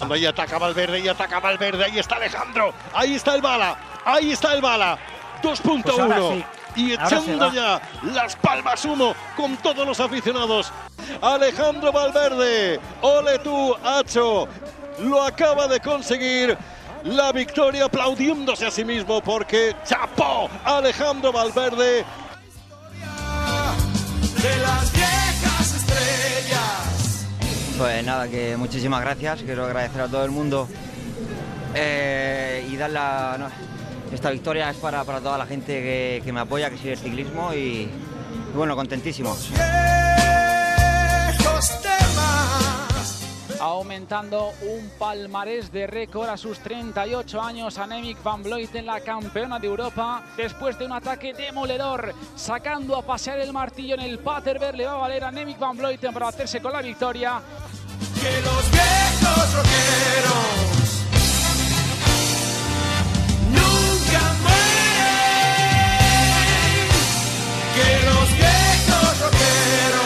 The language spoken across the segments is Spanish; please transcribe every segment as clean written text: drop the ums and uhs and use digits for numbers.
cuando ahí ataca Valverde, ahí está Alejandro, ahí está el bala, 2.1 Pues y echando ya las palmas humo con todos los aficionados. Alejandro Valverde, ole tú, Acho, lo acaba de conseguir. La victoria, aplaudiéndose a sí mismo porque chapó Alejandro Valverde. De las viejas estrellas. Pues nada, que muchísimas gracias. Quiero agradecer a todo el mundo y dar esta victoria es para toda la gente que me apoya, que sigue el ciclismo y bueno, contentísimo. Viejos temas. Aumentando un palmarés de récord a sus 38 años, Annemiek van Vleuten, la campeona de Europa, después de un ataque demoledor, sacando a pasear el martillo en el Paterberg. Le va a valer a Annemiek van Vleuten para hacerse con la victoria. Que los viejos rockeros nunca mueren. Que los viejos rockeros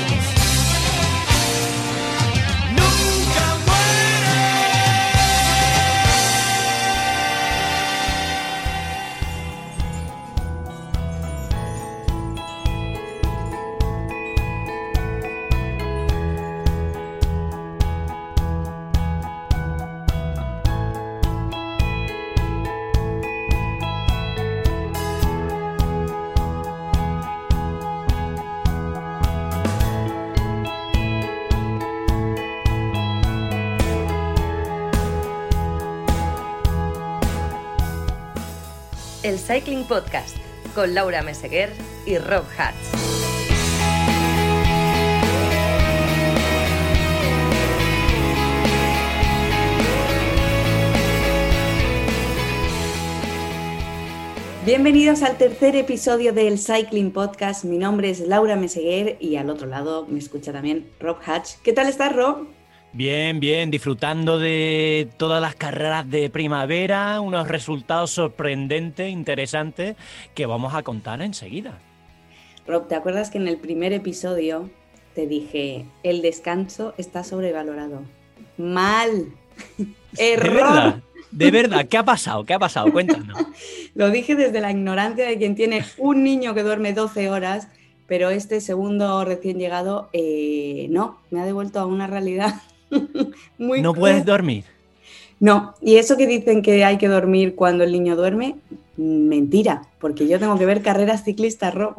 El Cycling Podcast con Laura Meseguer y Rob Hatch. Bienvenidos al tercer episodio del Cycling Podcast. Mi nombre es Laura Meseguer y al otro lado me escucha también Rob Hatch. ¿Qué tal estás, Rob? Bien, disfrutando de todas las carreras de primavera, unos resultados sorprendentes, interesantes, que vamos a contar enseguida. Rob, ¿te acuerdas que en el primer episodio te dije, el descanso está sobrevalorado? ¡Mal! ¡Error! ¿De verdad? ¿Qué ha pasado? Cuéntanos. Lo dije desde la ignorancia de quien tiene un niño que duerme 12 horas, pero este segundo recién llegado, no, me ha devuelto a una realidad. Muy ¿No puedes dormir? No, y eso que dicen que hay que dormir cuando el niño duerme, mentira, porque yo tengo que ver carreras ciclistas, Rob.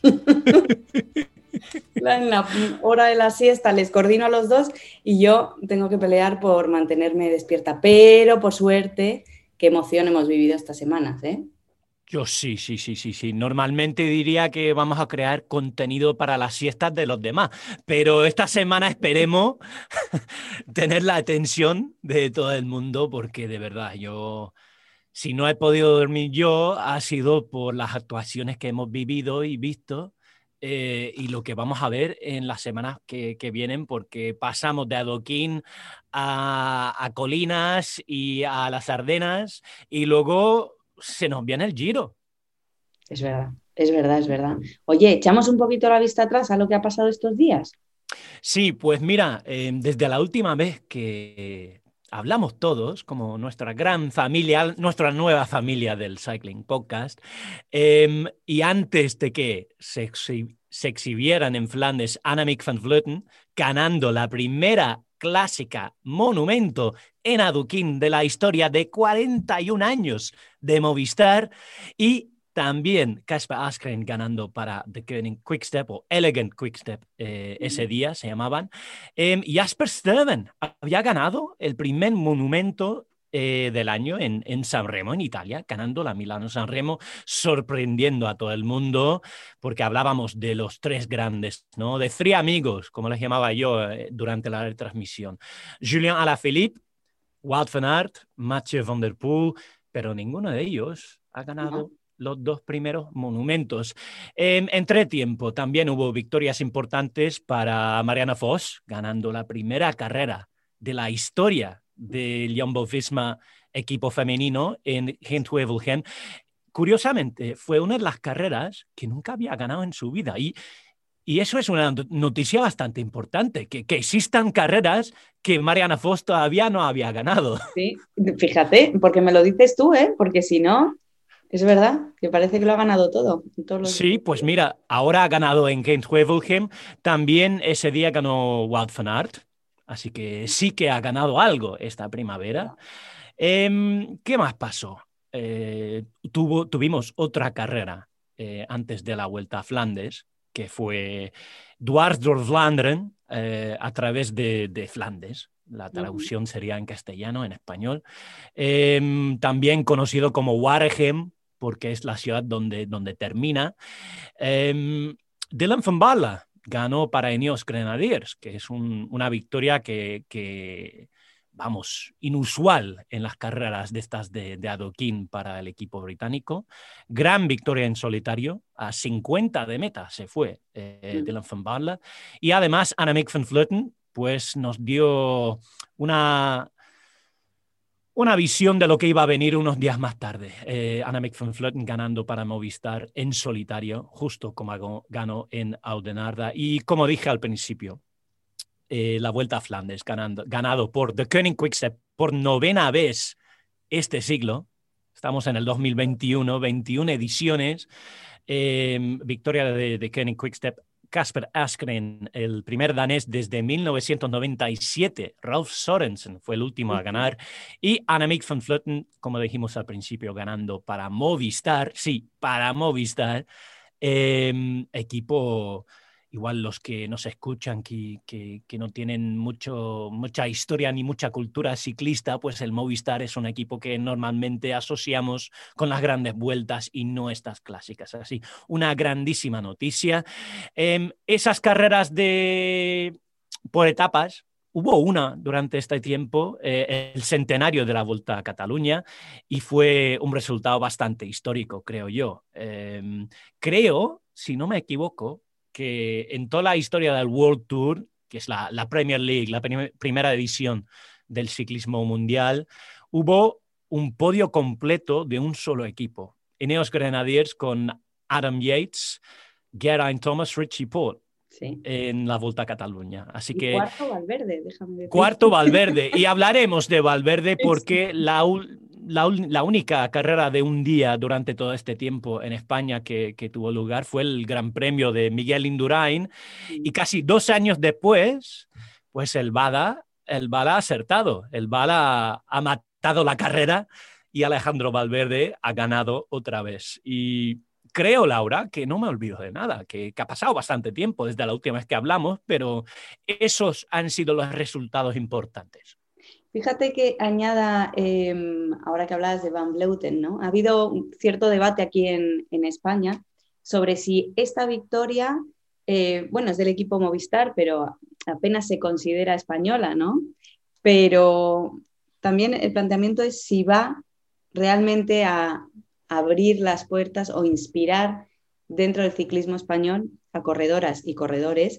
En la hora de la siesta les coordino a los dos y yo tengo que pelear por mantenerme despierta, pero por suerte, qué emoción hemos vivido estas semanas, ¿eh? Yo sí. Normalmente diría que vamos a crear contenido para las siestas de los demás, pero esta semana esperemos tener la atención de todo el mundo porque de verdad si no he podido dormir yo ha sido por las actuaciones que hemos vivido y visto y lo que vamos a ver en las semanas que vienen porque pasamos de Adoquín a Colinas y a las Ardenas y luego se nos viene el Giro. Es verdad. Oye, ¿echamos un poquito la vista atrás a lo que ha pasado estos días? Sí, pues mira, desde la última vez que hablamos todos, como nuestra gran familia, nuestra nueva familia del Cycling Podcast, y antes de que se exhibieran en Flandes Annemiek van Vleuten, ganando la primera clásica monumento en Adoquín de la historia de 41 años de Movistar y también Kasper Asgreen ganando para The Koenig Quickstep o Elegant Quickstep ese día se llamaban. Jasper Stuyven había ganado el primer monumento del año en San Remo, en Italia, ganando la Milano-San Remo, sorprendiendo a todo el mundo, porque hablábamos de los tres grandes, ¿no? De tres amigos, como les llamaba yo durante la retransmisión. Julien Alaphilippe, Wout van Aert, Mathieu van der Poel, pero ninguno de ellos ha ganado los dos primeros monumentos. Entre tiempo también hubo victorias importantes para Marianne Vos, ganando la primera carrera de la historia del Jumbo-Visma equipo femenino en Gent-Wevelgem. Curiosamente, fue una de las carreras que nunca había ganado en su vida y Y eso es una noticia bastante importante, que existan carreras que Marianne Vos todavía no había ganado. Sí, fíjate, porque me lo dices tú, ¿eh? Porque si no, es verdad, que parece que lo ha ganado todo. Sí, pues mira, ahora ha ganado en Gent-Wevelgem, también ese día ganó Wout van Aert, así que sí que ha ganado algo esta primavera. ¿Qué más pasó? Tuvimos otra carrera antes de la Vuelta a Flandes, que fue Dwars door Vlaanderen, a través de Flandes. La traducción sería en castellano, en español. También conocido como Waregem, porque es la ciudad donde termina. Dylan van Baarle ganó para Ineos Grenadiers, que es una victoria que, vamos, inusual en las carreras de estas de adoquín para el equipo británico. Gran victoria en solitario, a 50 de meta se fue Dylan van Baarle. Y además Annemiek van Vleuten pues nos dio una visión de lo que iba a venir unos días más tarde. Annemiek van Vleuten ganando para Movistar en solitario, justo como ganó en Oudenaarde. Y como dije al principio, la Vuelta a Flandes ganado por The Koning Quickstep por 9ª vez este siglo. Estamos en el 2021, 21 ediciones. Victoria de Koning Quickstep. Kasper Asgreen, el primer danés desde 1997. Ralf Sørensen fue el último a ganar. Y Annemiek van Vleuten, como dijimos al principio, ganando para Movistar. Sí, para Movistar. Equipo, igual los que nos escuchan, que no tienen mucha historia ni mucha cultura ciclista, pues el Movistar es un equipo que normalmente asociamos con las grandes vueltas y no estas clásicas. Así, una grandísima noticia. Esas carreras por etapas, hubo una durante este tiempo, el centenario de la Volta a Cataluña, y fue un resultado bastante histórico, creo yo. Creo, si no me equivoco, que en toda la historia del World Tour, que es la Premier League, la primera edición del ciclismo mundial, hubo un podio completo de un solo equipo. Ineos Grenadiers con Adam Yates, Geraint Thomas, Richie Porte. Sí. En la Volta a Cataluña. Así que cuarto Valverde, déjame decir. Cuarto Valverde. Y hablaremos de Valverde porque la única carrera de un día durante todo este tiempo en España que tuvo lugar fue el Gran Premio de Miguel Indurain. Y casi 2 años después, pues el Bada ha acertado. El Bada ha matado la carrera y Alejandro Valverde ha ganado otra vez. Y creo, Laura, que no me olvido de nada, que ha pasado bastante tiempo desde la última vez que hablamos, pero esos han sido los resultados importantes. Fíjate que añada, ahora que hablabas de Van Vleuten, ¿no? Ha habido un cierto debate aquí en España sobre si esta victoria, bueno, es del equipo Movistar, pero apenas se considera española, ¿no? Pero también el planteamiento es si va realmente a abrir las puertas o inspirar dentro del ciclismo español a corredoras y corredores,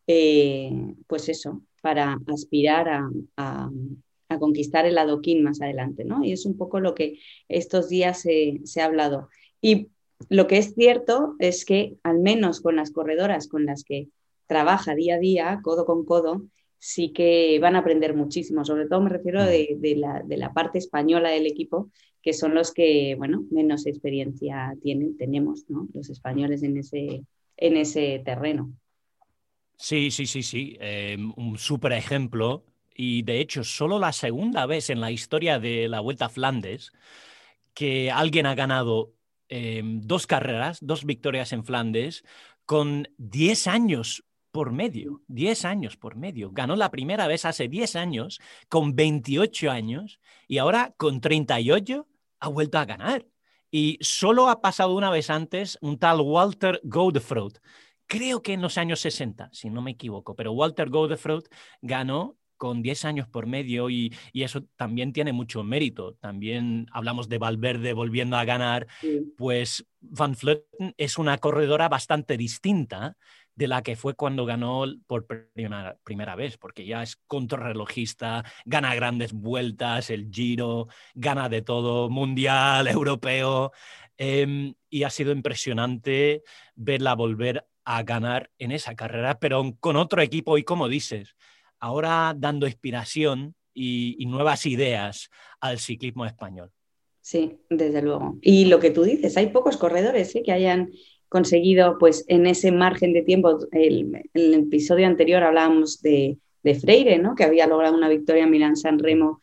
pues eso, para aspirar a conquistar el adoquín más adelante, ¿no? Y es un poco lo que estos días se ha hablado. Y lo que es cierto es que, al menos con las corredoras con las que trabaja día a día, codo con codo, sí que van a aprender muchísimo. Sobre todo me refiero de la parte española del equipo, que son los que, bueno, menos experiencia tenemos, ¿no? Los españoles en ese terreno. Sí. Un súper ejemplo. Y de hecho, solo la segunda vez en la historia de la Vuelta a Flandes que alguien ha ganado 2 carreras, 2 victorias en Flandes, con 10 años por medio. 10 años por medio. Ganó la primera vez hace 10 años, con 28 años, y ahora con 38 ha vuelto a ganar. Y solo ha pasado una vez antes un tal Walter Godefroot. Creo que en los años 60, si no me equivoco, pero Walter Godefroot ganó con 10 años por medio y eso también tiene mucho mérito. También hablamos de Valverde volviendo a ganar, pues Van Vleuten es una corredora bastante distinta de la que fue cuando ganó por primera vez, porque ya es contrarrelojista, gana grandes vueltas, el Giro, gana de todo, mundial, europeo, y ha sido impresionante verla volver a ganar en esa carrera, pero con otro equipo y, como dices, ahora dando inspiración y nuevas ideas al ciclismo español. Sí, desde luego. Y lo que tú dices, hay pocos corredores que hayan conseguido, pues en ese margen de tiempo, en el episodio anterior hablábamos de Freire, ¿no? Que había logrado una victoria en Milán-San Remo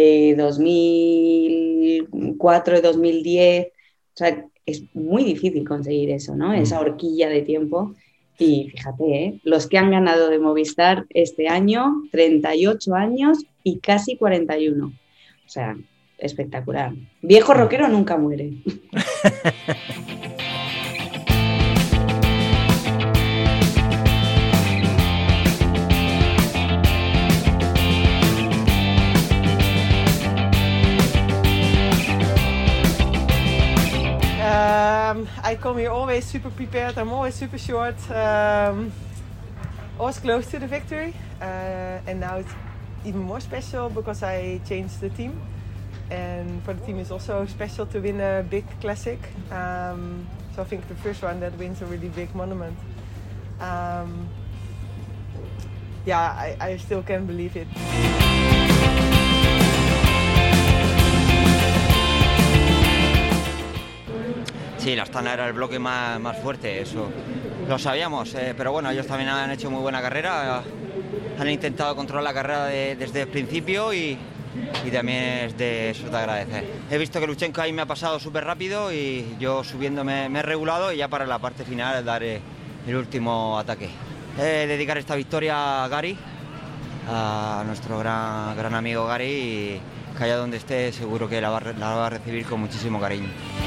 2004 y 2010. O sea, es muy difícil conseguir eso, ¿no? Esa horquilla de tiempo. Y fíjate, los que han ganado de Movistar este año, 38 años y casi 41. O sea, espectacular. Viejo rockero nunca muere. I come here always super prepared. I'm always super short. Always close to the victory. And now it's even more special because I changed the team. And for the team it's also special to win a big classic. So I think the first one that wins a really big monument. Yeah, I still can't believe it. Sí, la Astana era el bloque más fuerte, eso lo sabíamos, pero bueno, ellos también han hecho muy buena carrera, han intentado controlar la carrera desde el principio y también es de eso de agradecer. He visto que Luchenko ahí me ha pasado súper rápido y yo subiendo me he regulado y ya para la parte final daré el último ataque. Dedicar esta victoria a Gary, a nuestro gran amigo Gary, y que allá donde esté seguro que la va a recibir con muchísimo cariño.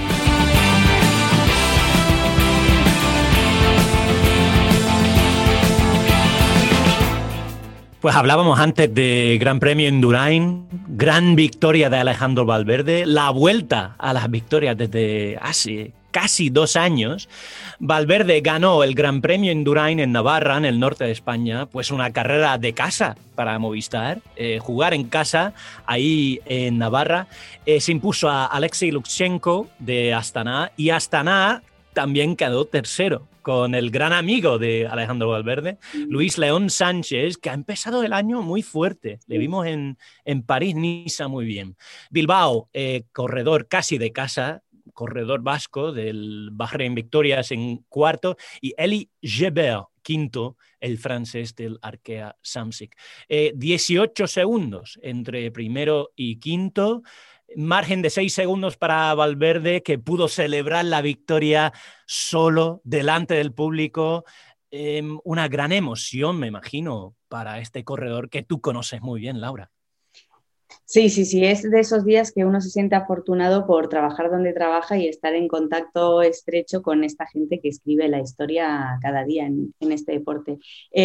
Pues hablábamos antes de Gran Premio Indurain, gran victoria de Alejandro Valverde, la vuelta a las victorias desde hace casi 2 años. Valverde ganó el Gran Premio Indurain en Navarra, en el norte de España, pues una carrera de casa para Movistar, jugar en casa ahí en Navarra. Se impuso a Alexei Luchenko de Astana y Astana también quedó tercero con el gran amigo de Alejandro Valverde, Luis León Sánchez, que ha empezado el año muy fuerte. Le vimos en París-Niza muy bien. Bilbao, corredor casi de casa, corredor vasco del Bahrein Victorias en cuarto, y Eli Gebert, quinto, el francés del Arkea Samsic. 18 segundos entre primero y quinto, margen de 6 segundos para Valverde, que pudo celebrar la victoria solo delante del público. Una gran emoción, me imagino, para este corredor que tú conoces muy bien, Laura. Sí, es de esos días que uno se siente afortunado por trabajar donde trabaja y estar en contacto estrecho con esta gente que escribe la historia cada día en este deporte.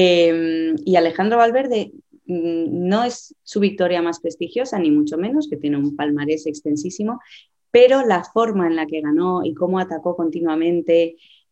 Y Alejandro Valverde no es su victoria más prestigiosa, ni mucho menos, que tiene un palmarés extensísimo, pero la forma en la que ganó y cómo atacó continuamente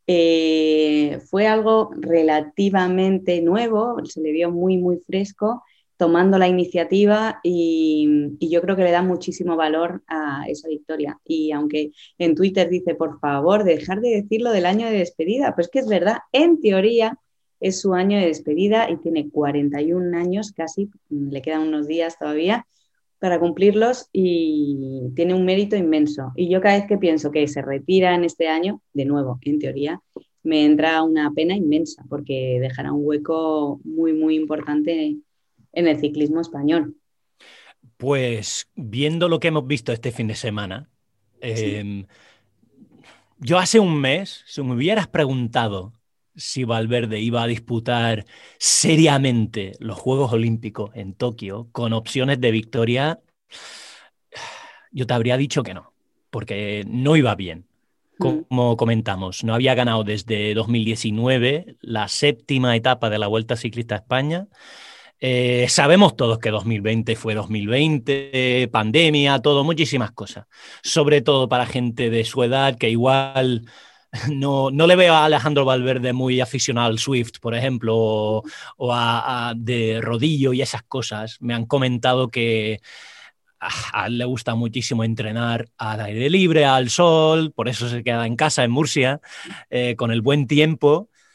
fue algo relativamente nuevo, se le vio muy, muy fresco, tomando la iniciativa y yo creo que le da muchísimo valor a esa victoria. Y aunque en Twitter dice, por favor, dejar de decirlo del año de despedida, pues que es verdad, en teoría es su año de despedida y tiene 41 años casi, le quedan unos días todavía para cumplirlos y tiene un mérito inmenso. Y yo cada vez que pienso que se retira en este año, de nuevo, en teoría, me entra una pena inmensa porque dejará un hueco muy, muy importante en el ciclismo español. Pues viendo lo que hemos visto este fin de semana, sí. Yo hace un mes, si me hubieras preguntado si Valverde iba a disputar seriamente los Juegos Olímpicos en Tokio con opciones de victoria, yo te habría dicho que no, porque no iba bien. Como comentamos, no había ganado desde 2019 la 7ª etapa de la Vuelta Ciclista a España. Sabemos todos que 2020 fue 2020, pandemia, todo, muchísimas cosas. Sobre todo para gente de su edad que igual no le veo a Alejandro Valverde muy aficionado al Swift, por ejemplo, o a de rodillo y esas cosas. Me han comentado que a él le gusta muchísimo entrenar al aire libre, al sol, por eso se queda en casa en Murcia, con el buen tiempo.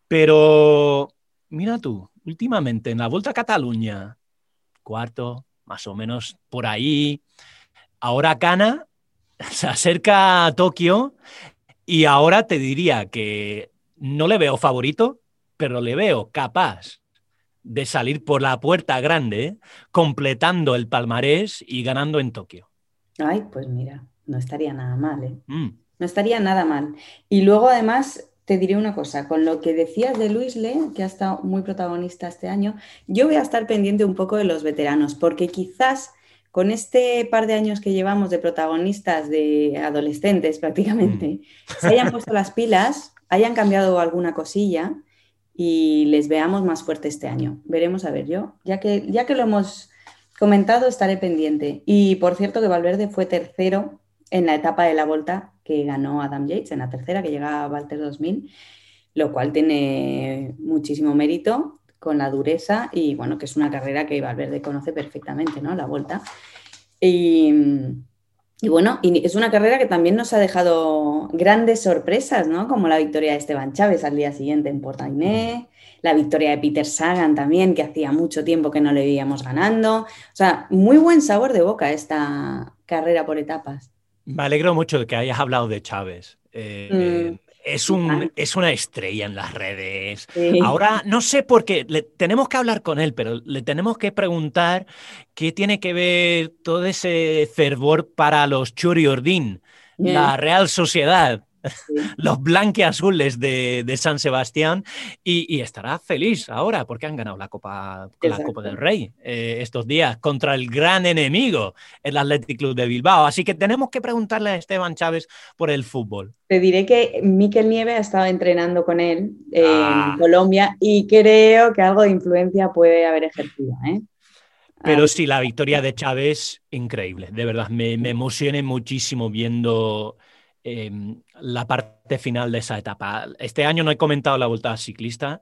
Pero mira tú, últimamente en la Volta a Cataluña, cuarto, más o menos por ahí, ahora gana, se acerca a Tokio y ahora te diría que no le veo favorito, pero le veo capaz de salir por la puerta grande, completando el palmarés y ganando en Tokio. Ay, pues mira, no estaría nada mal, ¿eh? Mm. No estaría nada mal. Y luego, además, te diré una cosa, con lo que decías de Luis Le, que ha estado muy protagonista este año, yo voy a estar pendiente un poco de los veteranos, porque quizás con este par de años que llevamos de protagonistas, de adolescentes prácticamente, se hayan puesto las pilas, hayan cambiado alguna cosilla y les veamos más fuerte este año. Veremos, a ver, yo, ya que lo hemos comentado, estaré pendiente. Y por cierto que Valverde fue tercero en la etapa de la Volta que ganó Adam Yates, en la tercera, que llega a Walter 2000, lo cual tiene muchísimo mérito con la dureza y bueno, que es una carrera que Valverde conoce perfectamente, ¿no? La Volta. Y bueno, y es una carrera que también nos ha dejado grandes sorpresas, ¿no? Como la victoria de Esteban Chaves al día siguiente en Portimao, la victoria de Peter Sagan también, que hacía mucho tiempo que no le veíamos ganando. O sea, muy buen sabor de boca esta carrera por etapas. Me alegro mucho de que hayas hablado de Chávez. Es una estrella en las redes. Sí. Ahora, no sé por qué, tenemos que hablar con él, pero le tenemos que preguntar qué tiene que ver todo ese fervor para los Churi-Ordín, la Real Sociedad, los blanquiazules de San Sebastián, y estará feliz ahora porque han ganado la Copa del Rey estos días contra el gran enemigo, el Athletic Club de Bilbao. Así que tenemos que preguntarle a Esteban Chaves por el fútbol. Te diré que Mikel Nieve ha estado entrenando con él en Colombia y creo que algo de influencia puede haber ejercido, ¿eh? Pero sí, la victoria de Chávez, increíble. De verdad, me emocioné muchísimo viendo la parte final de esa etapa. Este año no he comentado la Volta Ciclista,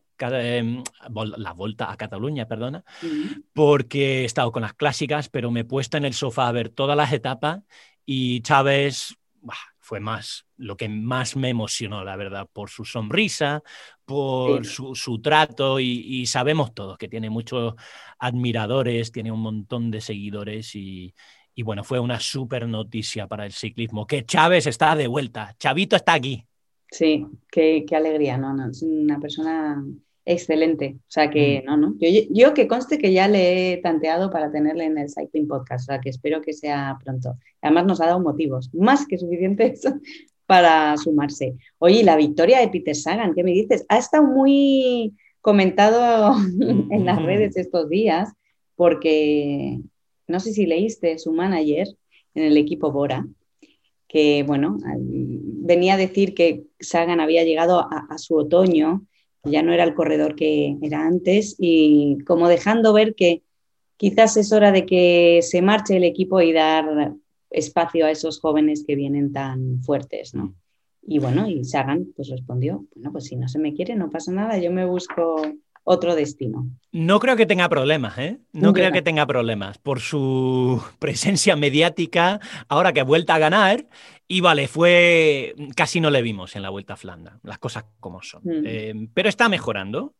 la Volta a Cataluña, perdona, porque he estado con las clásicas, pero me he puesto en el sofá a ver todas las etapas y Chávez fue lo que más me emocionó, la verdad, por su sonrisa, por su trato y sabemos todos que tiene muchos admiradores, tiene un montón de seguidores y bueno, fue una súper noticia para el ciclismo, que Chávez está de vuelta, Chavito está aquí. Sí, qué alegría, ¿no? Es una persona excelente, o sea que no. Yo que conste que ya le he tanteado para tenerle en el Cycling Podcast, o sea que espero que sea pronto. Además nos ha dado motivos, más que suficientes para sumarse. Oye, la victoria de Peter Sagan, ¿qué me dices? Ha estado muy comentado en las redes estos días porque no sé si leíste su manager en el equipo Bora, que bueno, venía a decir que Sagan había llegado a su otoño, ya no era el corredor que era antes y como dejando ver que quizás es hora de que se marche el equipo y dar espacio a esos jóvenes que vienen tan fuertes, ¿no? Y bueno, y Sagan pues respondió, bueno, pues si no se me quiere no pasa nada, yo me busco otro destino. No creo que tenga problemas, ¿eh? No creo que tenga problemas por su presencia mediática, ahora que ha vuelto a ganar. Y vale, casi no le vimos en la Vuelta a Flandes, las cosas como son. Pero está mejorando.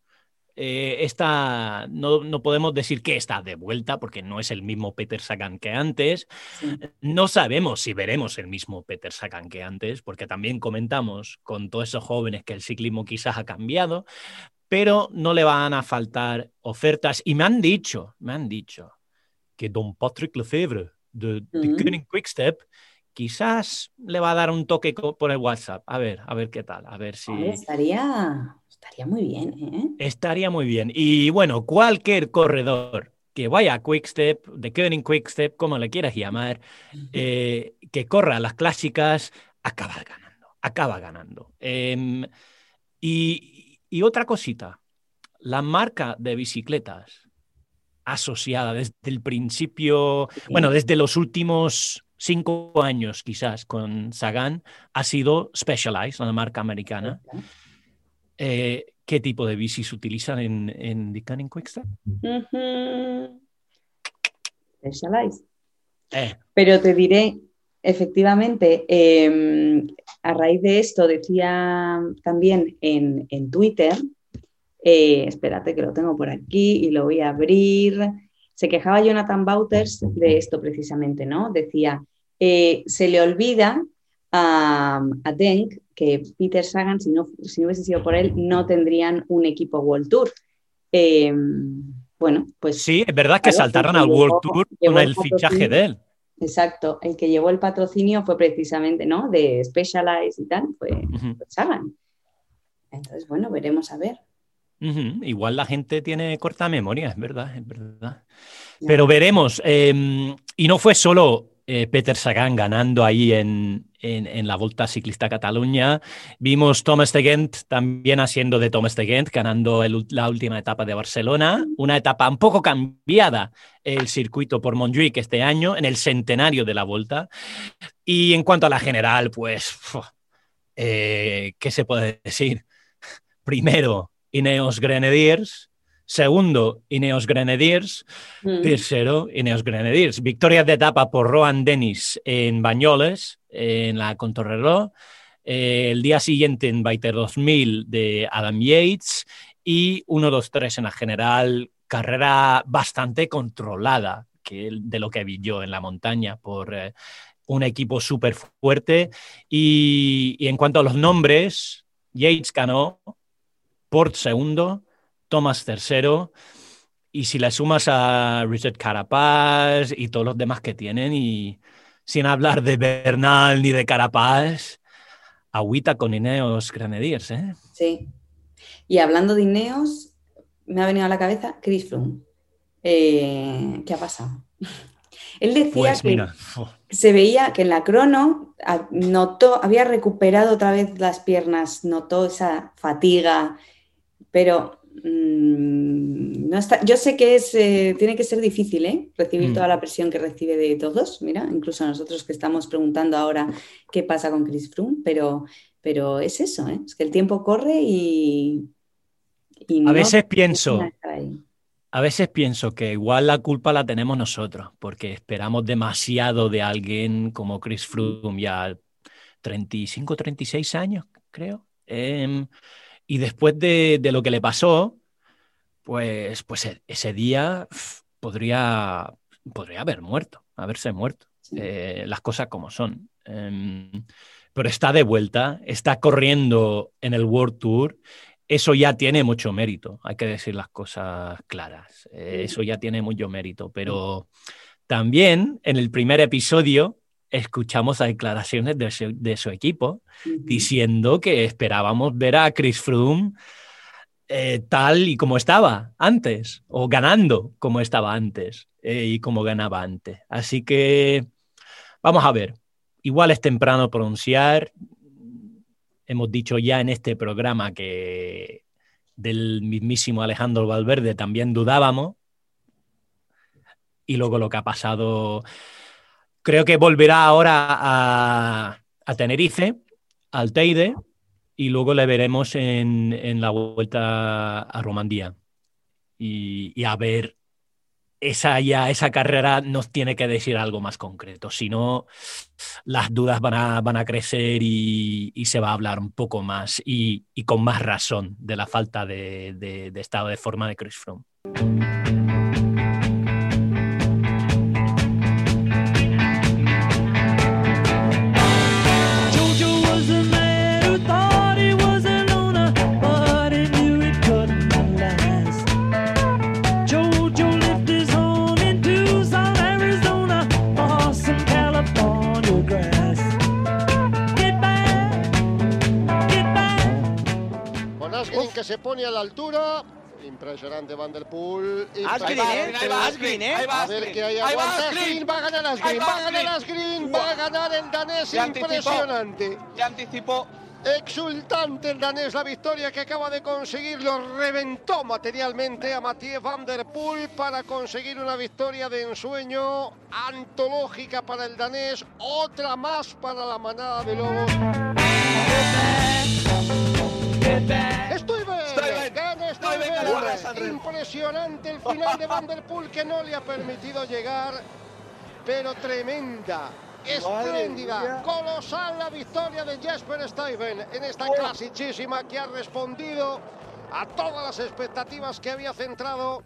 No podemos decir que está de vuelta porque no es el mismo Peter Sagan que antes. No sabemos si veremos el mismo Peter Sagan que antes, porque también comentamos con todos esos jóvenes que el ciclismo quizás ha cambiado, pero no le van a faltar ofertas. Y me han dicho que don Patrick Lefevre de Koenig Quickstep quizás le va a dar un toque por el WhatsApp. A ver qué tal. A ver si... Estaría muy bien, ¿eh? Estaría muy bien. Y bueno, cualquier corredor que vaya a Quickstep, de Koenig Quickstep, como le quieras llamar, que corra las clásicas, acaba ganando. Y otra cosita, la marca de bicicletas asociada desde el principio, bueno, desde los últimos 5 años quizás con Sagan, ha sido Specialized, una marca americana. ¿Qué tipo de bicis utilizan en The Koenig Quickstep? Specialized. Pero te diré, efectivamente, a raíz de esto decía también en Twitter Espérate que lo tengo por aquí y lo voy a abrir. Se quejaba Jonathan Wouters de esto precisamente, ¿no? Decía, se le olvida a Denk que Peter Sagan, si no hubiese sido por él, no tendrían un equipo World Tour. Bueno, pues... Sí, es verdad que saltaron al World Tour con el fichaje de él. Exacto, el que llevó el patrocinio fue precisamente, ¿no? De Specialized y tal, fue Sagan. Entonces, bueno, veremos a ver. Igual la gente tiene corta memoria, es verdad, es verdad. Pero veremos. Y no fue solo Peter Sagan ganando ahí en la Volta Ciclista a Cataluña. Vimos Thomas de Gent también haciendo de Thomas de Gent, ganando la última etapa de Barcelona. Una etapa un poco cambiada el circuito por Montjuïc este año, en el centenario de la Volta. Y en cuanto a la general, pues, ¿qué se puede decir? Primero, Ineos Grenadiers. Segundo, Ineos Grenadiers. Tercero, Ineos Grenadiers. Victorias de etapa por Rohan Dennis en Banyoles, en la contrarreloj. El día siguiente en Biter 2000 de Adam Yates. Y 1-2-3 en la general. Carrera bastante controlada de lo que vi yo en la montaña por un equipo súper fuerte. Y en cuanto a los nombres, Yates ganó, Porte segundo, Thomas tercero, y si le sumas a Richard Carapaz y todos los demás que tienen, y sin hablar de Bernal ni de Carapaz, agüita con Ineos Grenadiers, ¿eh? Sí. Y hablando de Ineos, me ha venido a la cabeza Chris Froome. ¿Qué ha pasado? Él decía pues que mira, se veía que en la crono había recuperado otra vez las piernas, notó esa fatiga, pero no está. Yo sé que tiene que ser difícil, recibir toda la presión que recibe de todos. Mira, incluso nosotros que estamos preguntando ahora qué pasa con Chris Froome, pero es eso, es que el tiempo corre y a veces pienso que igual la culpa la tenemos nosotros, porque esperamos demasiado de alguien como Chris Froome, ya 35, 36 años, creo. Y después de lo que le pasó, pues ese día podría haberse muerto. Sí. Las cosas como son. Pero está de vuelta, está corriendo en el World Tour. Eso ya tiene mucho mérito, hay que decir las cosas claras. Eso ya tiene mucho mérito, pero también en el primer episodio escuchamos las declaraciones de su equipo diciendo que esperábamos ver a Chris Froome tal y como estaba antes, o ganando como estaba antes y como ganaba antes. Así que vamos a ver, igual es temprano pronunciar. Hemos dicho ya en este programa que del mismísimo Alejandro Valverde también dudábamos. Y luego lo que ha pasado, creo que volverá ahora a Tenerife, al Teide, y luego le veremos en la vuelta a Romandía. Y a ver, esa carrera nos tiene que decir algo más concreto. Si no, las dudas van a crecer y se va a hablar un poco más y con más razón de la falta de estado de forma de Chris Froome. Que se pone a la altura, impresionante Van der Poel. Asgreen, a ver qué hay, aguanta Asgreen, va a ganar Asgreen, va a ganar el danés, impresionante. Ya anticipó. Exultante el danés, la victoria que acaba de conseguir, lo reventó materialmente a Mathieu Van der Poel para conseguir una victoria de ensueño, antológica para el danés, otra más para la manada de lobos. Impresionante el final de Van der Poel, que no le ha permitido llegar, pero tremenda, espléndida, colosal la victoria de Jesper Stuyven en esta clasicísima, que ha respondido a todas las expectativas que había centrado.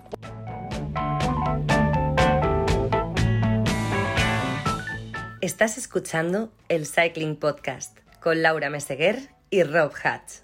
Estás escuchando el Cycling Podcast con Laura Meseguer y Rob Hatch.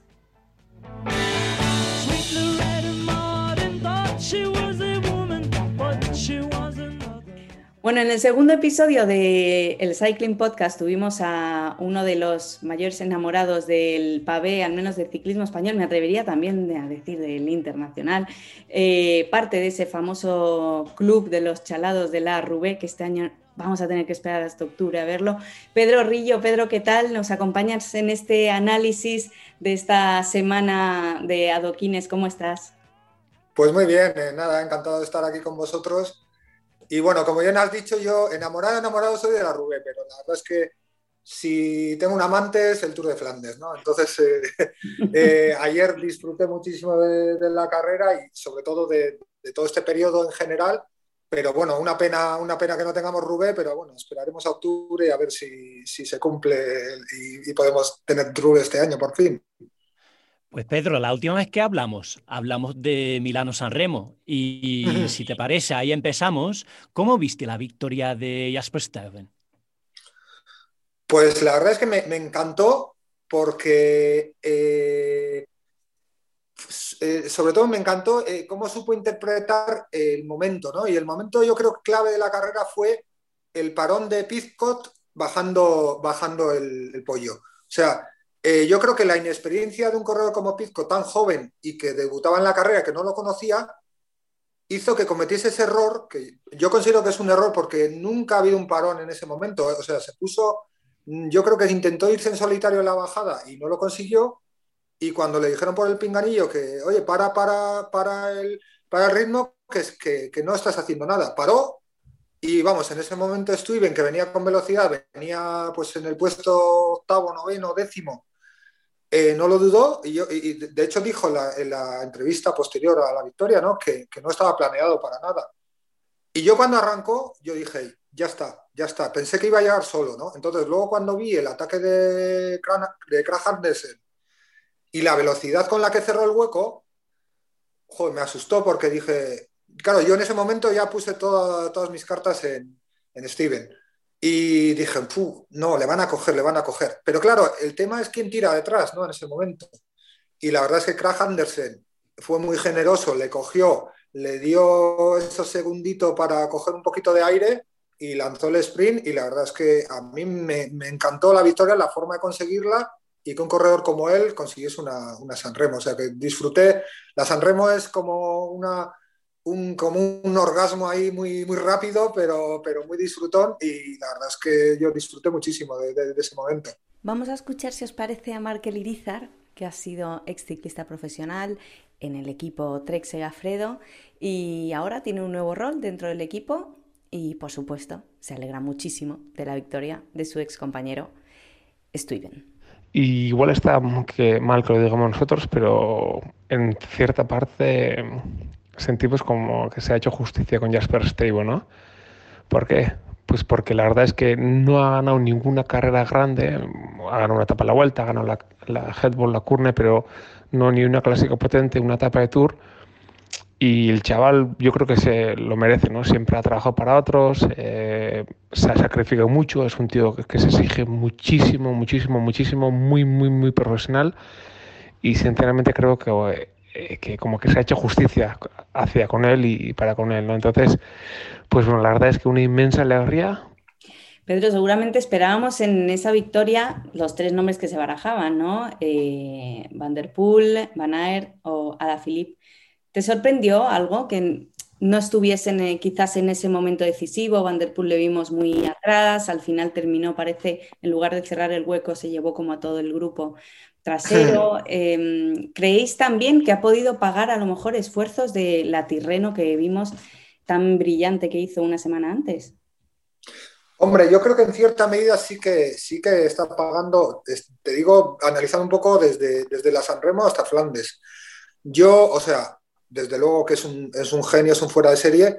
Bueno, en el segundo episodio del Cycling Podcast tuvimos a uno de los mayores enamorados del pavé, al menos del ciclismo español, me atrevería también a decir del internacional, parte de ese famoso club de los chalados de la Roubaix, que este año vamos a tener que esperar hasta octubre a verlo. Pedro Rillo, Pedro, ¿qué tal? ¿Nos acompañas en este análisis de esta semana de adoquines? ¿Cómo estás? Pues muy bien, nada, encantado de estar aquí con vosotros. Y bueno, como bien has dicho, yo enamorado soy de la Roubaix, pero la verdad es que si tengo un amante es el Tour de Flandes, ¿no? Entonces, ayer disfruté muchísimo de la carrera y sobre todo de todo este periodo en general, pero bueno, una pena que no tengamos Roubaix, pero bueno, esperaremos a octubre y a ver si se cumple y podemos tener Roubaix este año por fin. Pues Pedro, la última vez que hablamos de Milano-San Remo y si te parece, ahí empezamos. ¿Cómo viste la victoria de Jasper Stuyven? Pues la verdad es que me encantó porque sobre todo me encantó cómo supo interpretar el momento, ¿no? Y el momento yo creo clave de la carrera fue el parón de Pidcock bajando el pollo. O sea, yo creo que la inexperiencia de un corredor como Pidcock, tan joven y que debutaba en la carrera, que no lo conocía, hizo que cometiese ese error, que yo considero que es un error porque nunca ha habido un parón en ese momento. O sea, se puso, yo creo que intentó irse en solitario en la bajada y no lo consiguió, y cuando le dijeron por el pinganillo que, oye, para el ritmo, que no estás haciendo nada, paró. Y vamos, en ese momento Stuyven, que venía con velocidad, venía pues en el puesto octavo, noveno, décimo, no lo dudó y de hecho dijo en la entrevista posterior a la victoria, ¿no? que no estaba planeado para nada. Y yo cuando arrancó, yo dije, ya está. Pensé que iba a llegar solo, ¿no? Entonces luego cuando vi el ataque de Kragh Andersen y la velocidad con la que cerró el hueco, joder, me asustó porque dije, claro, yo en ese momento ya puse todas mis cartas en Stuyven. Y dije, no, le van a coger. Pero claro, el tema es quién tira detrás, ¿no? En ese momento. Y la verdad es que Kragh Andersen fue muy generoso, le cogió, le dio esos segunditos para coger un poquito de aire y lanzó el sprint. Y la verdad es que a mí me encantó la victoria, la forma de conseguirla y que un corredor como él consiguiese una San Remo. O sea, que disfruté. La San Remo es como un orgasmo ahí muy, muy rápido, pero muy disfrutón, y la verdad es que yo disfruté muchísimo de ese momento. Vamos a escuchar, si os parece, a Markel Irizar, que ha sido ex ciclista profesional en el equipo Trek Segafredo y ahora tiene un nuevo rol dentro del equipo y, por supuesto, se alegra muchísimo de la victoria de su ex compañero Stuyven. Y igual está mal que lo digamos nosotros, pero en cierta parte sentimos como que se ha hecho justicia con Jasper Stuyven, ¿no? ¿Por qué? Pues porque la verdad es que no ha ganado ninguna carrera grande, ha ganado una etapa a la Vuelta, ha ganado la Het Bol, la Kuurne, pero no ni una clásica potente, una etapa de Tour. Y el chaval yo creo que se lo merece, ¿no? Siempre ha trabajado para otros, se ha sacrificado mucho, es un tío que se exige muchísimo, muy, muy, muy profesional, y sinceramente creo que como que se ha hecho justicia hacia con él y para con él, ¿no? Entonces, pues bueno, la verdad es que una inmensa alegría. Pedro, seguramente esperábamos en esa victoria los tres nombres que se barajaban, ¿no? Van der Poel, Van Aert o Alaphilippe. ¿Te sorprendió algo que no estuviesen quizás en ese momento decisivo? Van der Poel le vimos muy atrás, al final terminó, parece, en lugar de cerrar el hueco, se llevó como a todo el grupo trasero. ¿Creéis también que ha podido pagar a lo mejor esfuerzos de la Tirreno que vimos tan brillante que hizo una semana antes? Hombre, yo creo que en cierta medida sí que está pagando, te digo, analizando un poco desde la San Remo hasta Flandes. Yo, o sea, desde luego que es un genio, es un fuera de serie,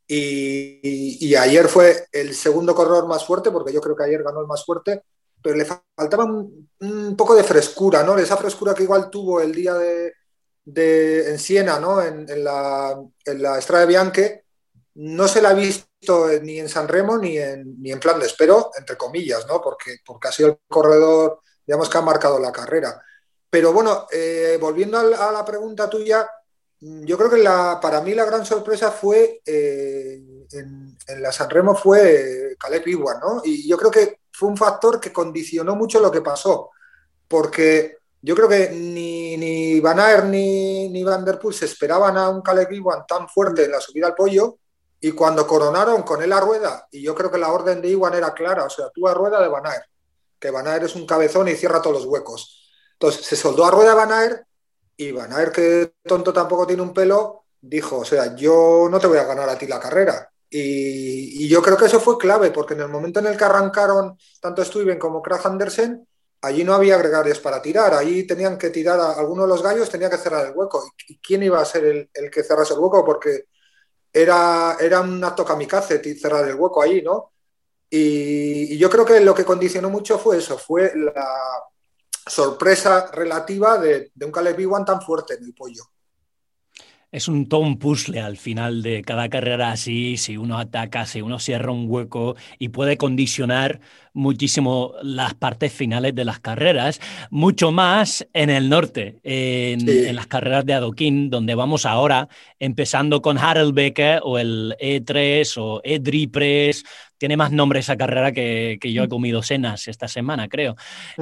y ayer fue el segundo corredor más fuerte, porque yo creo que ayer ganó el más fuerte, pero le faltaba un poco de frescura, ¿no? Esa frescura que igual tuvo el día en Siena, ¿no? En la Strade Bianche, no se la ha visto ni en San Remo ni en Flandes, pero entre comillas, ¿no? Porque ha sido el corredor, digamos, que ha marcado la carrera. Pero bueno, volviendo a la pregunta tuya, yo creo que para mí la gran sorpresa fue en la San Remo fue Caleb Ewan, ¿no? Y yo creo que fue un factor que condicionó mucho lo que pasó, porque yo creo que ni Van Aert ni Van der Poel se esperaban a un Caleb Ewan tan fuerte en la subida al Pollo, y cuando coronaron con él a rueda, y yo creo que la orden de Ewan era clara, o sea, tú a rueda de Van Aert, que Van Aert es un cabezón y cierra todos los huecos. Entonces se soldó a rueda de Van Aert, y Van Aert, que tonto tampoco tiene un pelo, dijo, o sea, yo no te voy a ganar a ti la carrera. Y yo creo que eso fue clave, porque en el momento en el que arrancaron tanto Stuyven como Kragh Andersen, allí no había gregarios para tirar, allí tenían que tirar, alguno de los gallos tenía que cerrar el hueco. ¿Y quién iba a ser el que cerrase el hueco? Porque era un acto kamikaze cerrar el hueco allí, ¿no? Y yo creo que lo que condicionó mucho fue eso, fue la sorpresa relativa de un Caleb Ewan tan fuerte en el Pollo. Es todo un puzzle al final de cada carrera así, si uno ataca, si uno cierra un hueco, y puede condicionar muchísimo las partes finales de las carreras, mucho más en el norte, en las carreras de adoquín, donde vamos ahora, empezando con Harelbeke o el E3 o E-Dripres. Tiene más nombres esa carrera que yo he comido cenas esta semana, creo.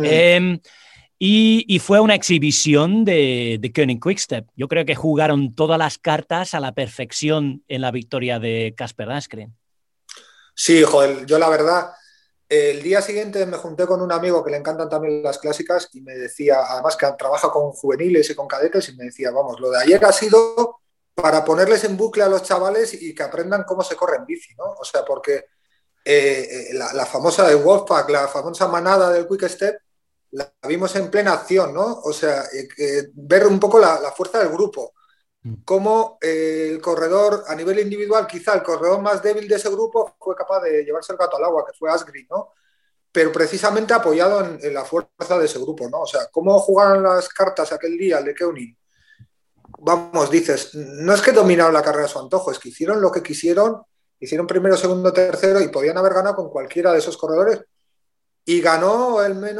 Y fue una exhibición de Koenig Quickstep. Yo creo que jugaron todas las cartas a la perfección en la victoria de Casper Asgreen. Sí, joder, yo la verdad, el día siguiente me junté con un amigo que le encantan también las clásicas y me decía, además que trabaja con juveniles y con cadetes, y me decía, vamos, lo de ayer ha sido para ponerles en bucle a los chavales y que aprendan cómo se corre en bici, ¿no? O sea, porque la famosa de Wolfpack, la famosa manada del Quickstep, la vimos en plena acción, ¿no? O sea, ver un poco la fuerza del grupo. Cómo el corredor, a nivel individual, quizá el corredor más débil de ese grupo fue capaz de llevarse el gato al agua, que fue Asgreen, ¿no? Pero precisamente apoyado en la fuerza de ese grupo, ¿no? O sea, cómo jugaron las cartas aquel día, el de Koenig. Vamos, dices, no es que dominaron la carrera a su antojo, es que hicieron lo que quisieron, hicieron primero, segundo, tercero, y podían haber ganado con cualquiera de esos corredores. Y ganó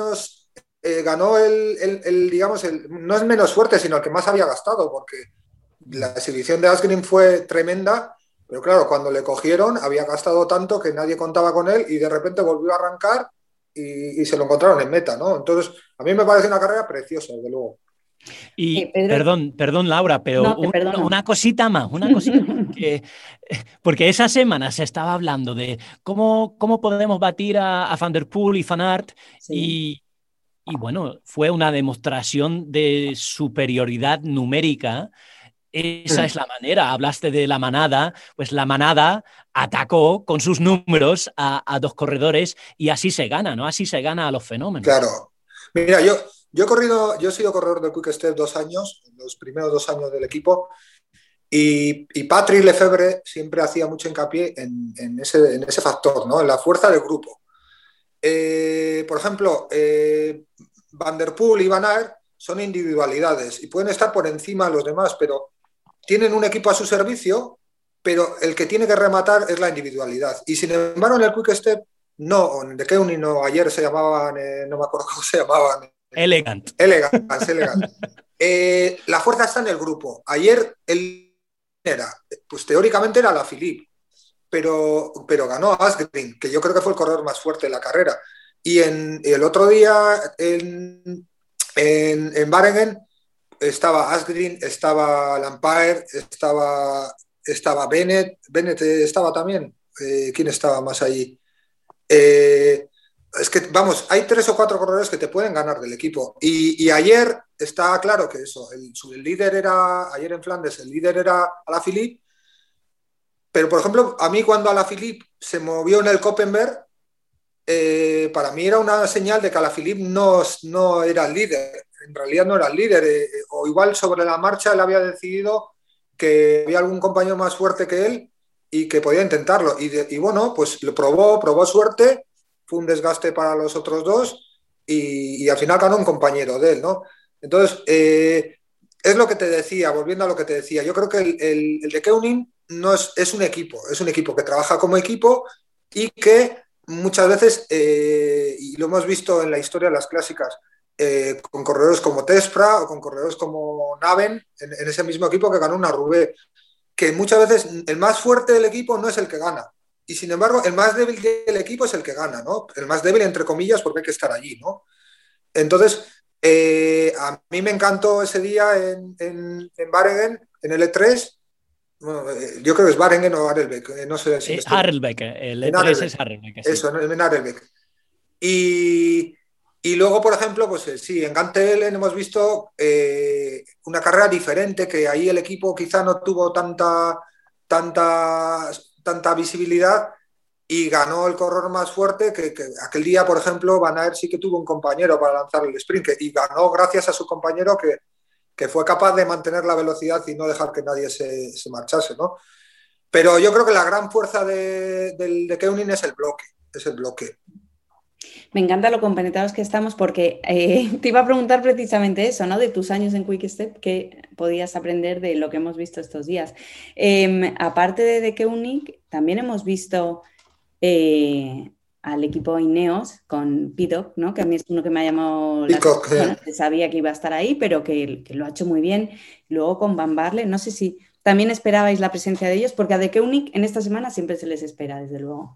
ganó digamos, no es menos fuerte, sino el que más había gastado, porque la exhibición de Asgreen fue tremenda, pero claro, cuando le cogieron había gastado tanto que nadie contaba con él, y de repente volvió a arrancar y se lo encontraron en meta, ¿no? Entonces, a mí me parece una carrera preciosa, desde luego. Y perdón, Laura, pero No, una cosita más, porque esa semana se estaba hablando de cómo podemos batir a Van der Poel y Van Aert, y bueno, fue una demostración de superioridad numérica. Esa es la manera. Hablaste de la manada, pues la manada atacó con sus números a dos corredores, y así se gana, ¿no? Así se gana a los fenómenos. Claro. Mira, yo he sido corredor del Quickstep 2 años, los primeros 2 años del equipo, y Patrick Lefebvre siempre hacía mucho hincapié en ese factor, ¿no? En la fuerza del grupo. Por ejemplo, Van der Poel y Van Aert son individualidades y pueden estar por encima de los demás, pero tienen un equipo a su servicio, pero el que tiene que rematar es la individualidad. Y sin embargo, en el Quickstep, no, de Koenig no, ayer se llamaban, no me acuerdo cómo se llamaban. Elegant. La fuerza está en el grupo. Ayer pues teóricamente era la Philippe, pero ganó Asgreen, que yo creo que fue el corredor más fuerte de la carrera. Y el otro día en Waregem estaba Asgreen, estaba Lampaert, estaba Bennett estaba también. ¿Quién estaba más allí? Es que, vamos, hay 3 o 4 corredores que te pueden ganar del equipo. Y ayer está claro que eso, el líder era, ayer en Flandes, el líder era Alaphilippe. Pero, por ejemplo, a mí cuando Alaphilippe se movió en el Koppenberg, para mí era una señal de que Alaphilippe no era el líder. En realidad no era el líder. O igual sobre la marcha él había decidido que había algún compañero más fuerte que él y que podía intentarlo. Y bueno, pues lo probó suerte, fue un desgaste para los otros dos y al final ganó un compañero de él, ¿no? Entonces, es lo que te decía, volviendo a lo que te decía, yo creo que el de Koenig no es un equipo que trabaja como equipo y que muchas veces, y lo hemos visto en la historia de las clásicas, con corredores como Tespra o con corredores como Naven, en ese mismo equipo que ganó una Roubaix, que muchas veces el más fuerte del equipo no es el que gana. Y sin embargo, el más débil del equipo es el que gana, ¿no? El más débil, entre comillas, porque hay que estar allí, ¿no? Entonces, a mí me encantó ese día en Waregem, en el E3. Bueno, yo creo que es Waregem o Harelbeke, no sé si Harelbeke, el E3 es Harelbeke. Sí. Eso, en Harelbeke. Y luego, por ejemplo, pues sí, en Gantelen hemos visto una carrera diferente, que ahí el equipo quizá no tuvo tanta visibilidad y ganó el corredor más fuerte, que aquel día, por ejemplo, Van Aert sí que tuvo un compañero para lanzar el sprint y ganó gracias a su compañero que fue capaz de mantener la velocidad y no dejar que nadie se marchase, ¿no? Pero yo creo que la gran fuerza de Koenig es el bloque. Me encanta lo compenetrados que estamos porque te iba a preguntar precisamente eso, ¿no? De tus años en Quick Step, ¿qué podías aprender de lo que hemos visto estos días? Aparte de Koenig, también hemos visto al equipo Ineos con Pidcock, ¿no? Que a mí es uno que me ha llamado la atención. Sabía que iba a estar ahí, pero que lo ha hecho muy bien. Luego con Van Baarle, no sé si también esperabais la presencia de ellos, porque a De Koenig en esta semana siempre se les espera, desde luego.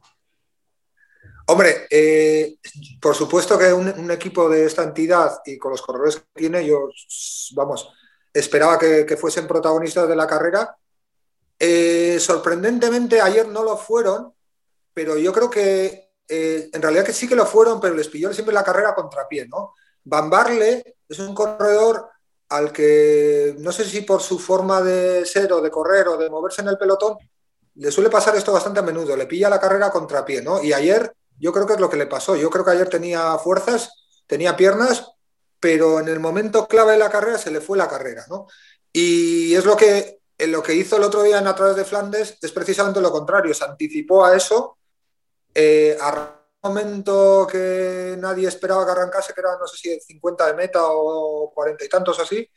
Hombre, por supuesto que un equipo de esta entidad y con los corredores que tiene, yo, vamos, esperaba que fuesen protagonistas de la carrera. Sorprendentemente ayer no lo fueron, pero yo creo que en realidad que sí que lo fueron, pero les pilló siempre la carrera a contrapié, ¿no? Van Baarle es un corredor al que no sé si por su forma de ser o de correr o de moverse en el pelotón, le suele pasar esto bastante a menudo, le pilla la carrera a contrapié, ¿no? Y ayer yo creo que es lo que le pasó. Yo creo que ayer tenía fuerzas, tenía piernas, pero en el momento clave de la carrera se le fue la carrera, ¿no? Y es lo que hizo el otro día en A Través de Flandes, es precisamente lo contrario, se anticipó a eso, a un momento que nadie esperaba que arrancase, que era, no sé si 50 de meta o 40 y tantos así,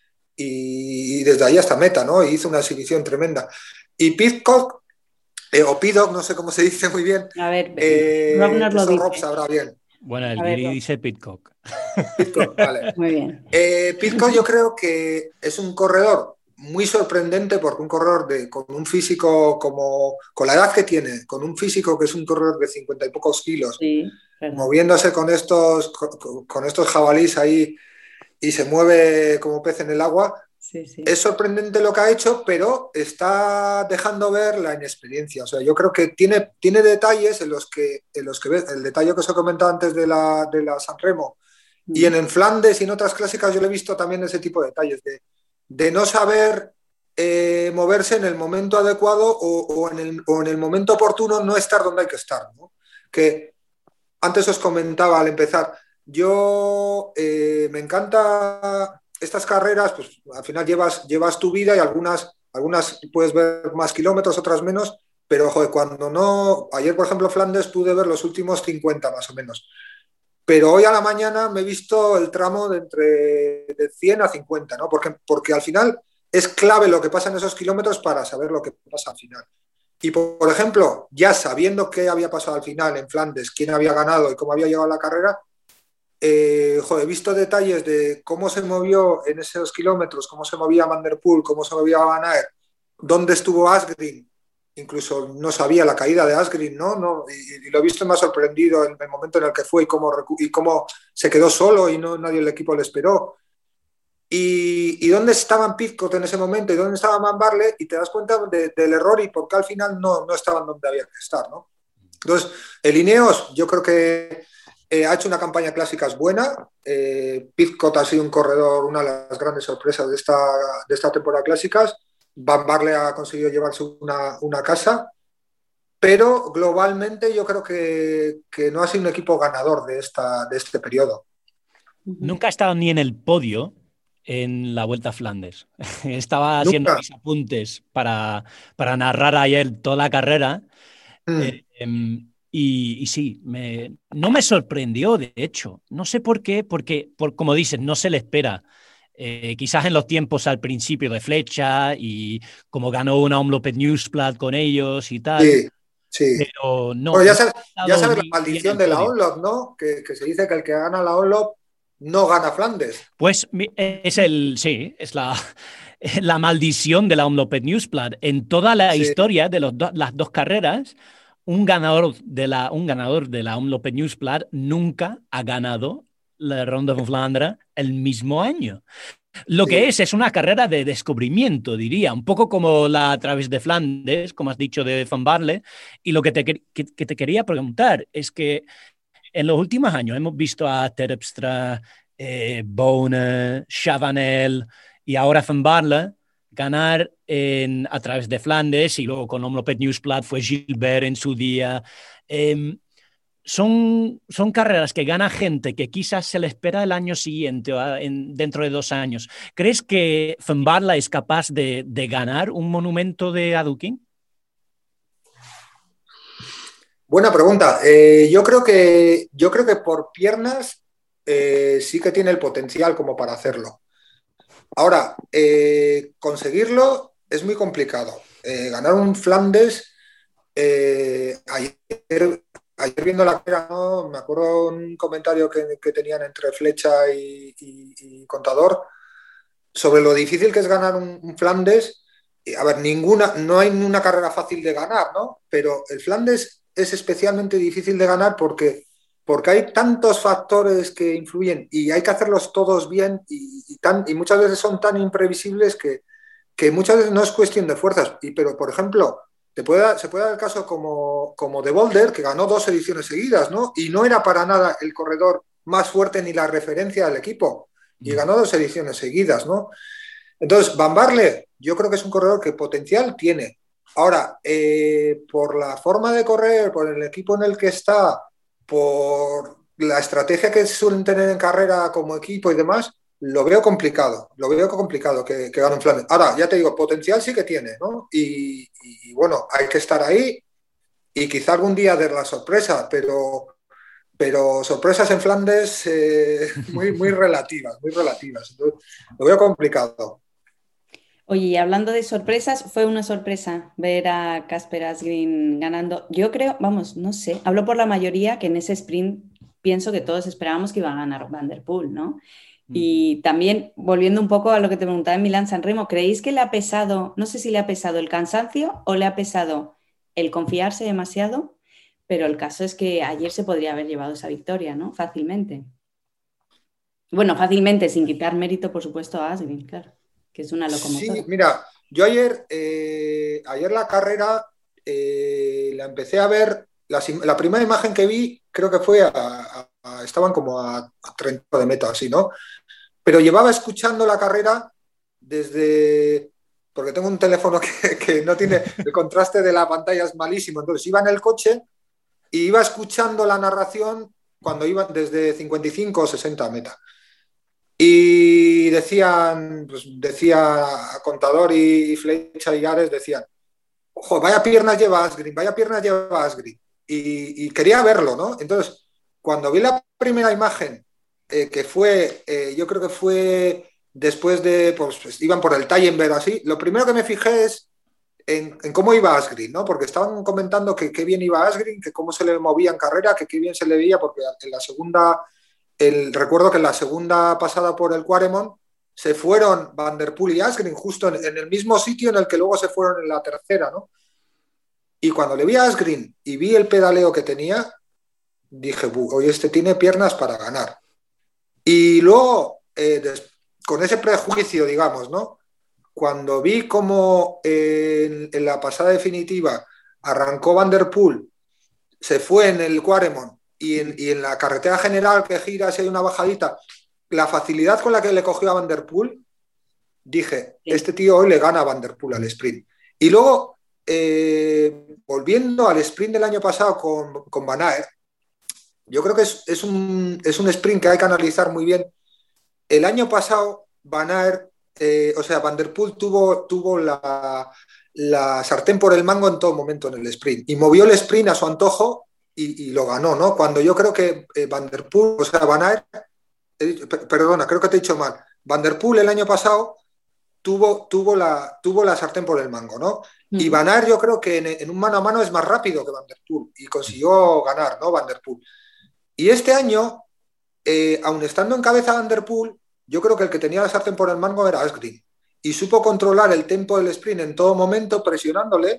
y desde ahí hasta meta, ¿no? Y hizo una exhibición tremenda. Y Pidcock, o Pidcock, no sé cómo se dice muy bien. A ver, Rob nos lo dice. Rob sabrá bien. Bueno, el Guiri dice Pidcock. Pidcock, vale. Muy bien. Pidcock yo creo que es un corredor muy sorprendente, porque un corredor con un físico con la edad que tiene, con un físico que es un corredor de 50 y pocos kilos, sí, moviéndose con estos jabalíes ahí y se mueve como pez en el agua. Sí, sí. Es sorprendente lo que ha hecho, pero está dejando ver la inexperiencia. O sea, yo creo que tiene detalles en los que ves, el detalle que os he comentado antes de la San Remo, y en Flandes y en otras clásicas yo le he visto también ese tipo de detalles, de no saber moverse en el momento adecuado o en el momento oportuno, no estar donde hay que estar, ¿no? Que antes os comentaba al empezar, yo me encanta estas carreras, pues al final llevas tu vida y algunas puedes ver más kilómetros, otras menos, pero joder, cuando no, ayer por ejemplo Flandes pude ver los últimos 50 más o menos, pero hoy a la mañana me he visto el tramo de 100 a 50, ¿no? Porque al final es clave lo que pasa en esos kilómetros para saber lo que pasa al final. Y por ejemplo, ya sabiendo qué había pasado al final en Flandes, quién había ganado y cómo había llegado la carrera, he visto detalles de cómo se movió en esos kilómetros, cómo se movía Van der Poel, cómo se movía Van Aert, dónde estuvo Asgreen, incluso no sabía la caída de Asgreen, ¿no? Y lo he visto y me ha sorprendido el momento en el que fue y cómo se quedó solo y nadie del equipo le esperó. Y dónde estaban Pidcock en ese momento y dónde estaba Van Baarle, y te das cuenta del error y por qué al final no estaban donde había que estar, ¿no? Entonces, el Ineos, yo creo que ha hecho una campaña clásicas buena. Pidcock ha sido un corredor, una de las grandes sorpresas de esta temporada clásicas. Van Baarle ha conseguido llevarse una casa, pero globalmente yo creo que no ha sido un equipo ganador de este periodo. Nunca ha estado ni en el podio en la Vuelta a Flandes. Estaba haciendo mis apuntes para narrar ayer toda la carrera. Y sí, no me sorprendió, de hecho. No sé por qué, porque como dices, no se le espera. quizás en los tiempos al principio de Flecha y como ganó una Omloop Nieuwsblad con ellos y tal. Sí, sí. Pero no. Bueno, ya sabes la maldición de la Omloop, ¿no? Que se dice que el que gana la Omloop no gana Flandes. Pues es la maldición de la Omloop Nieuwsblad. En toda la historia de las dos carreras, un ganador de la Omloop Nieuwsblad nunca ha ganado la Ronde van Vlaanderen el mismo año. Lo que es una carrera de descubrimiento, diría, un poco como la Través de Flandes, como has dicho, de Van Baarle. Y lo que te quería preguntar es que en los últimos años hemos visto a Terpstra, Bone, Chavanel y ahora Van Baarle ganar a Través de Flandes, y luego con Omloop Nieuwsblad fue Gilbert en su día. Son carreras que gana gente que quizás se le espera el año siguiente o dentro de 2 años. ¿Crees que Van Baarle es capaz de ganar un monumento de Adukin? Buena pregunta. Yo creo que por piernas sí que tiene el potencial como para hacerlo. Ahora, conseguirlo es muy complicado. Ganar un Flandes, ayer viendo la carrera, ¿no? Me acuerdo un comentario que tenían entre Flecha y Contador sobre lo difícil que es ganar un Flandes. A ver, no hay una carrera fácil de ganar, ¿no? Pero el Flandes es especialmente difícil de ganar porque hay tantos factores que influyen y hay que hacerlos todos bien y muchas veces son tan imprevisibles que muchas veces no es cuestión de fuerzas. Pero, por ejemplo, se puede dar el caso como de Boulder, que ganó 2 ediciones seguidas, ¿no? Y no era para nada el corredor más fuerte ni la referencia del equipo. Y ganó 2 ediciones seguidas, ¿no? Entonces, Van Baarle, yo creo que es un corredor que potencial tiene. Ahora, por la forma de correr, por el equipo en el que está, por la estrategia que suelen tener en carrera como equipo y demás, lo veo complicado que gane un Flandes. Ahora, ya te digo, potencial sí que tiene, ¿no? Y bueno, hay que estar ahí y quizá algún día dar la sorpresa, pero sorpresas en Flandes muy relativas. Entonces, lo veo complicado. Oye, y hablando de sorpresas, fue una sorpresa ver a Casper Asgreen ganando. Yo creo, vamos, no sé, hablo por la mayoría que en ese sprint pienso que todos esperábamos que iba a ganar Van der Poel, ¿no? Y también, volviendo un poco a lo que te preguntaba en Milán-San Remo, ¿creéis que le ha pesado, no sé si le ha pesado el cansancio o le ha pesado el confiarse demasiado? Pero el caso es que ayer se podría haber llevado esa victoria, ¿no? Fácilmente. Bueno, fácilmente, sin quitar mérito, por supuesto, a Asgreen, claro, que es una locomotora. Sí, mira, yo ayer la carrera la empecé a ver, la primera imagen que vi creo que fue estaban como a 30 de meta, así, ¿no? Pero llevaba escuchando la carrera porque tengo un teléfono que no tiene, el contraste de la pantalla es malísimo, entonces iba en el coche y iba escuchando la narración cuando iba desde 55 o 60 meta. Y decía Contador y Flecha y Ares, decían, ojo, vaya piernas lleva Asgreen. Y quería verlo, ¿no? Entonces, cuando vi la primera imagen, que fue, yo creo que fue después de, pues iban por el Tallenberg así, lo primero que me fijé es en cómo iba Asgreen, ¿no? Porque estaban comentando que qué bien iba Asgreen, que cómo se le movía en carrera, que qué bien se le veía, porque en la segunda... recuerdo que en la segunda pasada por el Quaremont se fueron Van der Poel y Asgreen justo en el mismo sitio en el que luego se fueron en la tercera, ¿no? Y cuando le vi a Asgreen y vi el pedaleo que tenía, dije, oye, este tiene piernas para ganar. Y luego, con ese prejuicio, digamos, ¿no? Cuando vi cómo en la pasada definitiva arrancó Van der Poel, se fue en el Quaremont, y en la carretera general que gira si hay una bajadita, la facilidad con la que le cogió a Van der Poel, dije, este tío hoy le gana a Van der Poel al sprint. Y luego, volviendo al sprint del año pasado con Van Aert, yo creo que es un sprint que hay que analizar muy bien. El año pasado, Van Aert, Van der Poel tuvo la sartén por el mango en todo momento en el sprint y movió el sprint a su antojo y lo ganó, ¿no? Cuando yo creo que Van der Poel, Van Aert, perdona, creo que te he dicho mal. Van der Poel el año pasado tuvo la sartén por el mango, ¿no? Y Van Aert yo creo que en un mano a mano es más rápido que Van der Poel y consiguió ganar, ¿no? Van der Poel. Y este año, aun estando en cabeza Van der Poel, yo creo que el que tenía la sartén por el mango era Asgreen. Y supo controlar el tempo del sprint en todo momento, presionándole,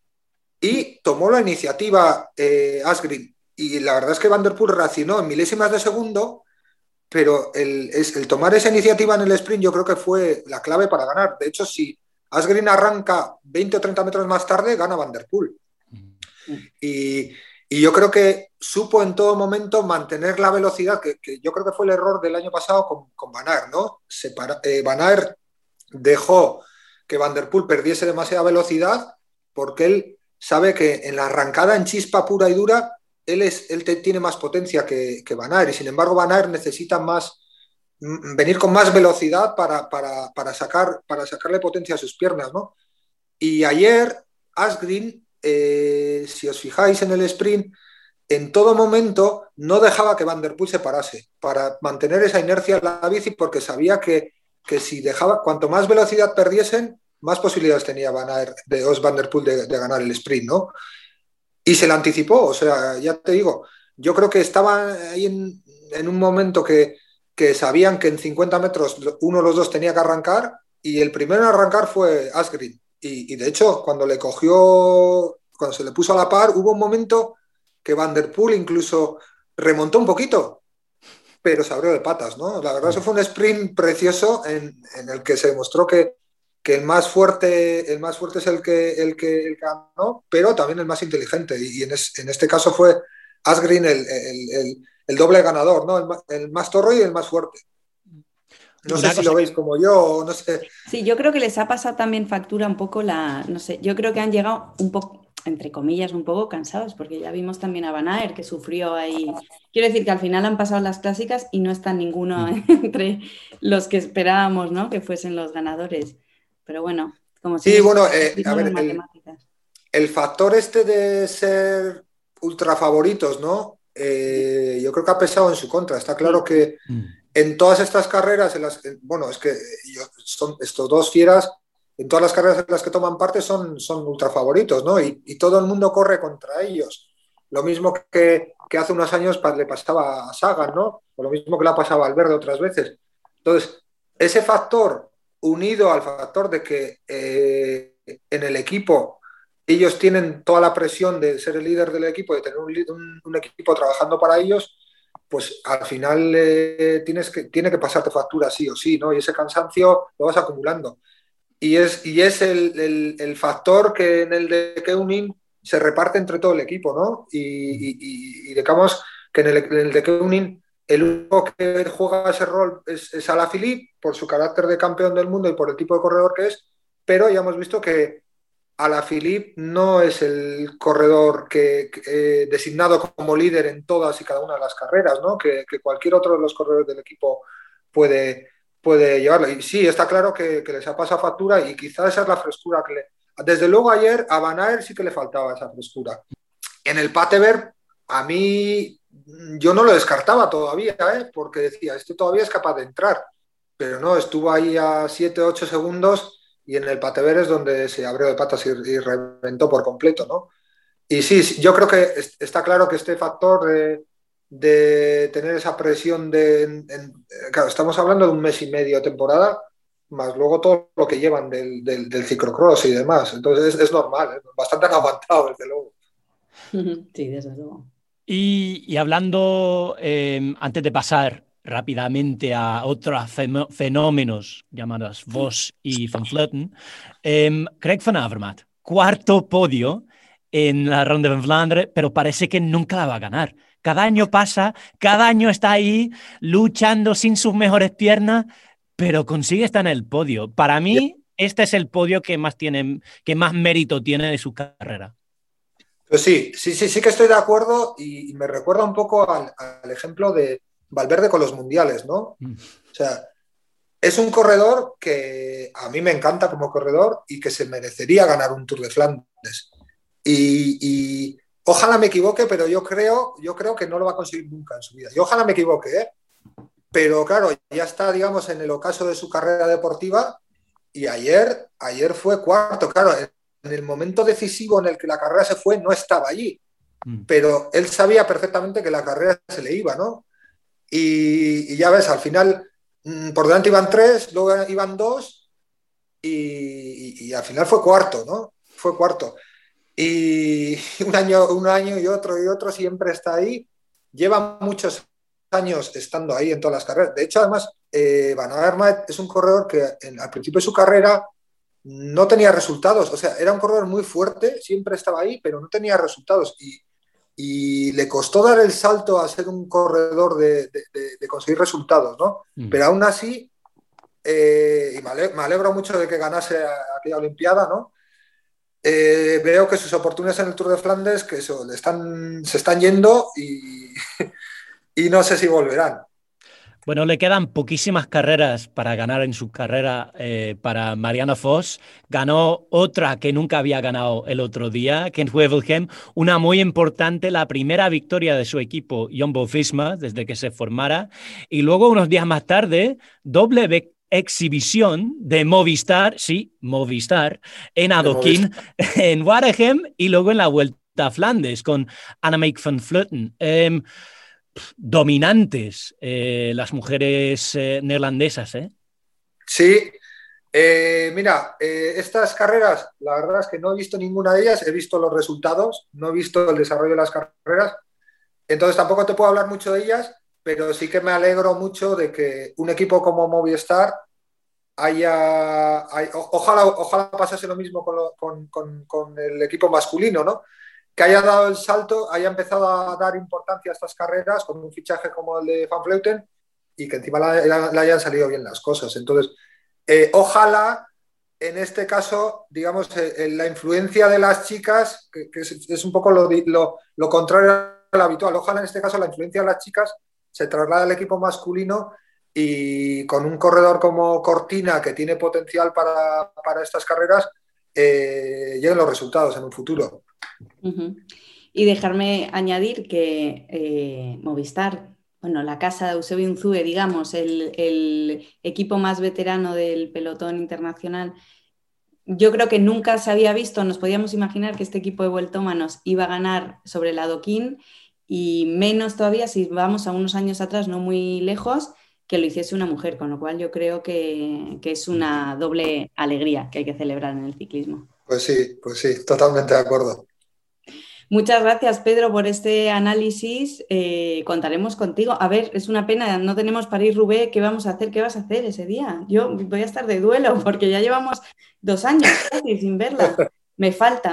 y tomó la iniciativa Asgreen. Y la verdad es que Van der Poel reaccionó en milésimas de segundo, pero el tomar esa iniciativa en el sprint yo creo que fue la clave para ganar. De hecho, si Asgreen arranca 20 o 30 metros más tarde, gana Van der Poel. Y yo creo que supo en todo momento mantener la velocidad, que yo creo que fue el error del año pasado con Van Aert, ¿no? Van Aert dejó que Van der Poel perdiese demasiada velocidad porque él sabe que en la arrancada en chispa pura y dura él tiene más potencia que Van Aert, y sin embargo Van Aert necesita venir con más velocidad para sacarle potencia a sus piernas, ¿no? Y ayer Asgreen, si os fijáis en el sprint, en todo momento no dejaba que Van der Poel se parase para mantener esa inercia en la bici, porque sabía que si dejaba, cuanto más velocidad perdiesen, más posibilidades tenía Van der Poel de ganar el sprint, ¿no? Y se la anticipó, o sea, ya te digo, yo creo que estaban ahí en un momento que sabían que en 50 metros uno de los dos tenía que arrancar, y el primero en arrancar fue Asgreen. Y de hecho, cuando se le puso a la par, hubo un momento que Van der Poel incluso remontó un poquito, pero se abrió de patas, ¿no? La verdad, eso fue un sprint precioso en el que se demostró que el más fuerte es el que ganó, pero también el más inteligente. Y en este caso fue Asgreen el doble ganador, ¿no? El más torro y el más fuerte. No sé si lo veis como yo, no sé. Sí, yo creo que les ha pasado también factura un poco no sé, yo creo que han llegado un poco, entre comillas, un poco cansados, porque ya vimos también a Van Aert que sufrió ahí. Quiero decir que al final han pasado las clásicas y no está ninguno entre los que esperábamos, ¿no? Que fuesen los ganadores. Pero bueno, como si... Sí, bueno, a ver, el factor este de ser ultra favoritos, ¿no? Yo creo que ha pesado en su contra. Está claro que en todas estas carreras, bueno, es que son estos dos fieras, en todas las carreras en las que toman parte son ultra favoritos, ¿no? Y todo el mundo corre contra ellos. Lo mismo que hace unos años le pasaba a Sagan, ¿no? O lo mismo que le ha pasado a Valverde otras veces. Entonces, ese factor, unido al factor de que en el equipo ellos tienen toda la presión de ser el líder del equipo, de tener un equipo trabajando para ellos, pues al final tiene que pasarte factura sí o sí, ¿no? Y ese cansancio lo vas acumulando. Y es el factor que en el de Keunin se reparte entre todo el equipo, ¿no? Y digamos que en el de Keunin el único que juega ese rol es Alaphilippe, por su carácter de campeón del mundo y por el tipo de corredor que es, pero ya hemos visto que Alaphilippe no es el corredor designado como líder en todas y cada una de las carreras, ¿no? Que cualquier otro de los corredores del equipo puede llevarlo. Y sí, está claro que les ha pasado factura, y quizás esa es la frescura desde luego ayer a Van Aert sí que le faltaba esa frescura. En el Patever, a mí, yo no lo descartaba todavía, porque decía, este todavía es capaz de entrar, pero no, estuvo ahí a 7-8 segundos, y en el Patever es donde se abrió de patas y reventó por completo, ¿no? Y sí, yo creo que está claro que este factor de tener esa presión claro, estamos hablando de un mes y medio de temporada, más luego todo lo que llevan del ciclocross y demás. Entonces es normal, bastante han aguantado, desde luego. Sí, desde luego. Y hablando, antes de pasar rápidamente a otros fenómenos llamados Vos y Van Vleuten, Greg Van Avermaet, cuarto podio en la Ronde van Vlaanderen, pero parece que nunca la va a ganar. Cada año pasa, cada año está ahí luchando sin sus mejores piernas, pero consigue estar en el podio. Para mí, este es el podio que más mérito tiene de su carrera. Pues sí que estoy de acuerdo, y me recuerda un poco al ejemplo de Valverde con los mundiales, ¿no? O sea, es un corredor que a mí me encanta como corredor y que se merecería ganar un Tour de Flandes. Y ojalá me equivoque, pero yo creo que no lo va a conseguir nunca en su vida. Y ojalá me equivoque, pero claro, ya está, digamos, en el ocaso de su carrera deportiva y ayer fue cuarto. Claro, en el momento decisivo en el que la carrera se fue no estaba allí, pero él sabía perfectamente que la carrera se le iba, ¿no? Y ya ves, al final por delante iban 3, luego iban 2 y al final fue cuarto, ¿no? Fue cuarto. Y un año y otro siempre está ahí. Lleva muchos años estando ahí en todas las carreras. De hecho, además, Van Avermaet es un corredor que al principio de su carrera no tenía resultados. O sea, era un corredor muy fuerte, siempre estaba ahí, pero no tenía resultados. Y le costó dar el salto a ser un corredor de conseguir resultados, ¿no? Pero aún así, y me alegro mucho de que ganase aquella Olimpiada, ¿no? Veo que sus oportunidades en el Tour de Flandes que eso, se están yendo y no sé si volverán. Bueno, le quedan poquísimas carreras para ganar en su carrera para Marianne Vos. Ganó otra que nunca había ganado el otro día, Kent Wevelgem, una muy importante, la primera victoria de su equipo Jumbo-Visma desde que se formara. Y luego, unos días más tarde, doble exhibición de Movistar, sí, Movistar, en Adoquín, en Waregem y luego en la Vuelta a Flandes con Annemiek van Vleuten. Dominantes las mujeres neerlandesas, ¿eh? Sí, mira, estas carreras, la verdad es que no he visto ninguna de ellas, he visto los resultados, no he visto el desarrollo de las carreras, entonces tampoco te puedo hablar mucho de ellas, pero sí que me alegro mucho de que un equipo como Movistar ojalá pasase lo mismo con el equipo masculino, ¿no? Que haya dado el salto, haya empezado a dar importancia a estas carreras con un fichaje como el de Van Vleuten y que encima le hayan salido bien las cosas. Entonces, ojalá en este caso, digamos, la influencia de las chicas, que es un poco lo contrario a lo habitual, ojalá en este caso la influencia de las chicas se traslade al equipo masculino y con un corredor como Cortina, que tiene potencial para estas carreras, lleguen los resultados en un futuro. Uh-huh. Y dejarme añadir que Movistar, bueno, la casa de Eusebio Unzue, digamos, el equipo más veterano del pelotón internacional, yo creo que nunca se había visto, nos podíamos imaginar que este equipo de vueltómanos iba a ganar sobre el Adoquín y menos todavía si vamos a unos años atrás, no muy lejos, que lo hiciese una mujer, con lo cual yo creo que es una doble alegría que hay que celebrar en el ciclismo. Pues sí, totalmente de acuerdo. Muchas gracias, Pedro, por este análisis. Contaremos contigo. A ver, es una pena, no tenemos París-Roubaix. ¿Qué vamos a hacer? ¿Qué vas a hacer ese día? Yo voy a estar de duelo porque ya llevamos 2 años casi sin verla. Me falta.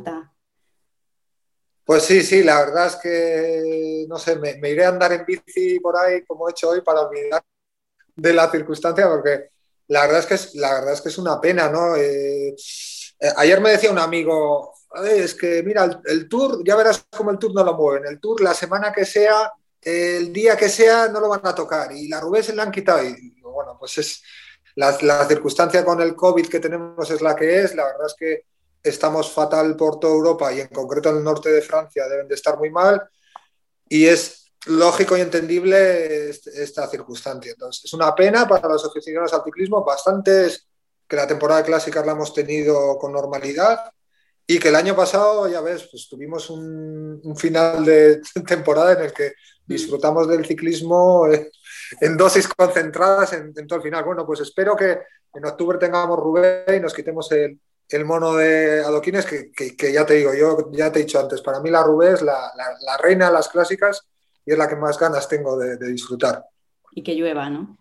Pues sí, la verdad es que, no sé, me iré a andar en bici por ahí como he hecho hoy para olvidar de la circunstancia porque la verdad es que es una pena, ¿no? Ayer me decía un amigo, es que mira, el Tour, ya verás cómo el Tour no lo mueven. El Tour, la semana que sea, el día que sea, no lo van a tocar. Y la Roubaix se la han quitado. Y bueno, pues es la circunstancia con el COVID que tenemos es la que es. La verdad es que estamos fatal por toda Europa y en concreto en el norte de Francia deben de estar muy mal. Y es lógico y entendible esta circunstancia. Entonces, es una pena para los aficionados al ciclismo, bastantes que la temporada de clásicas la hemos tenido con normalidad y que el año pasado, ya ves, pues tuvimos un final de temporada en el que disfrutamos del ciclismo en dosis concentradas en todo el final. Bueno, pues espero que en octubre tengamos Roubaix y nos quitemos el mono de adoquines que ya te digo, yo ya te he dicho antes, para mí la Roubaix es la reina de las clásicas y es la que más ganas tengo de disfrutar. Y que llueva, ¿no?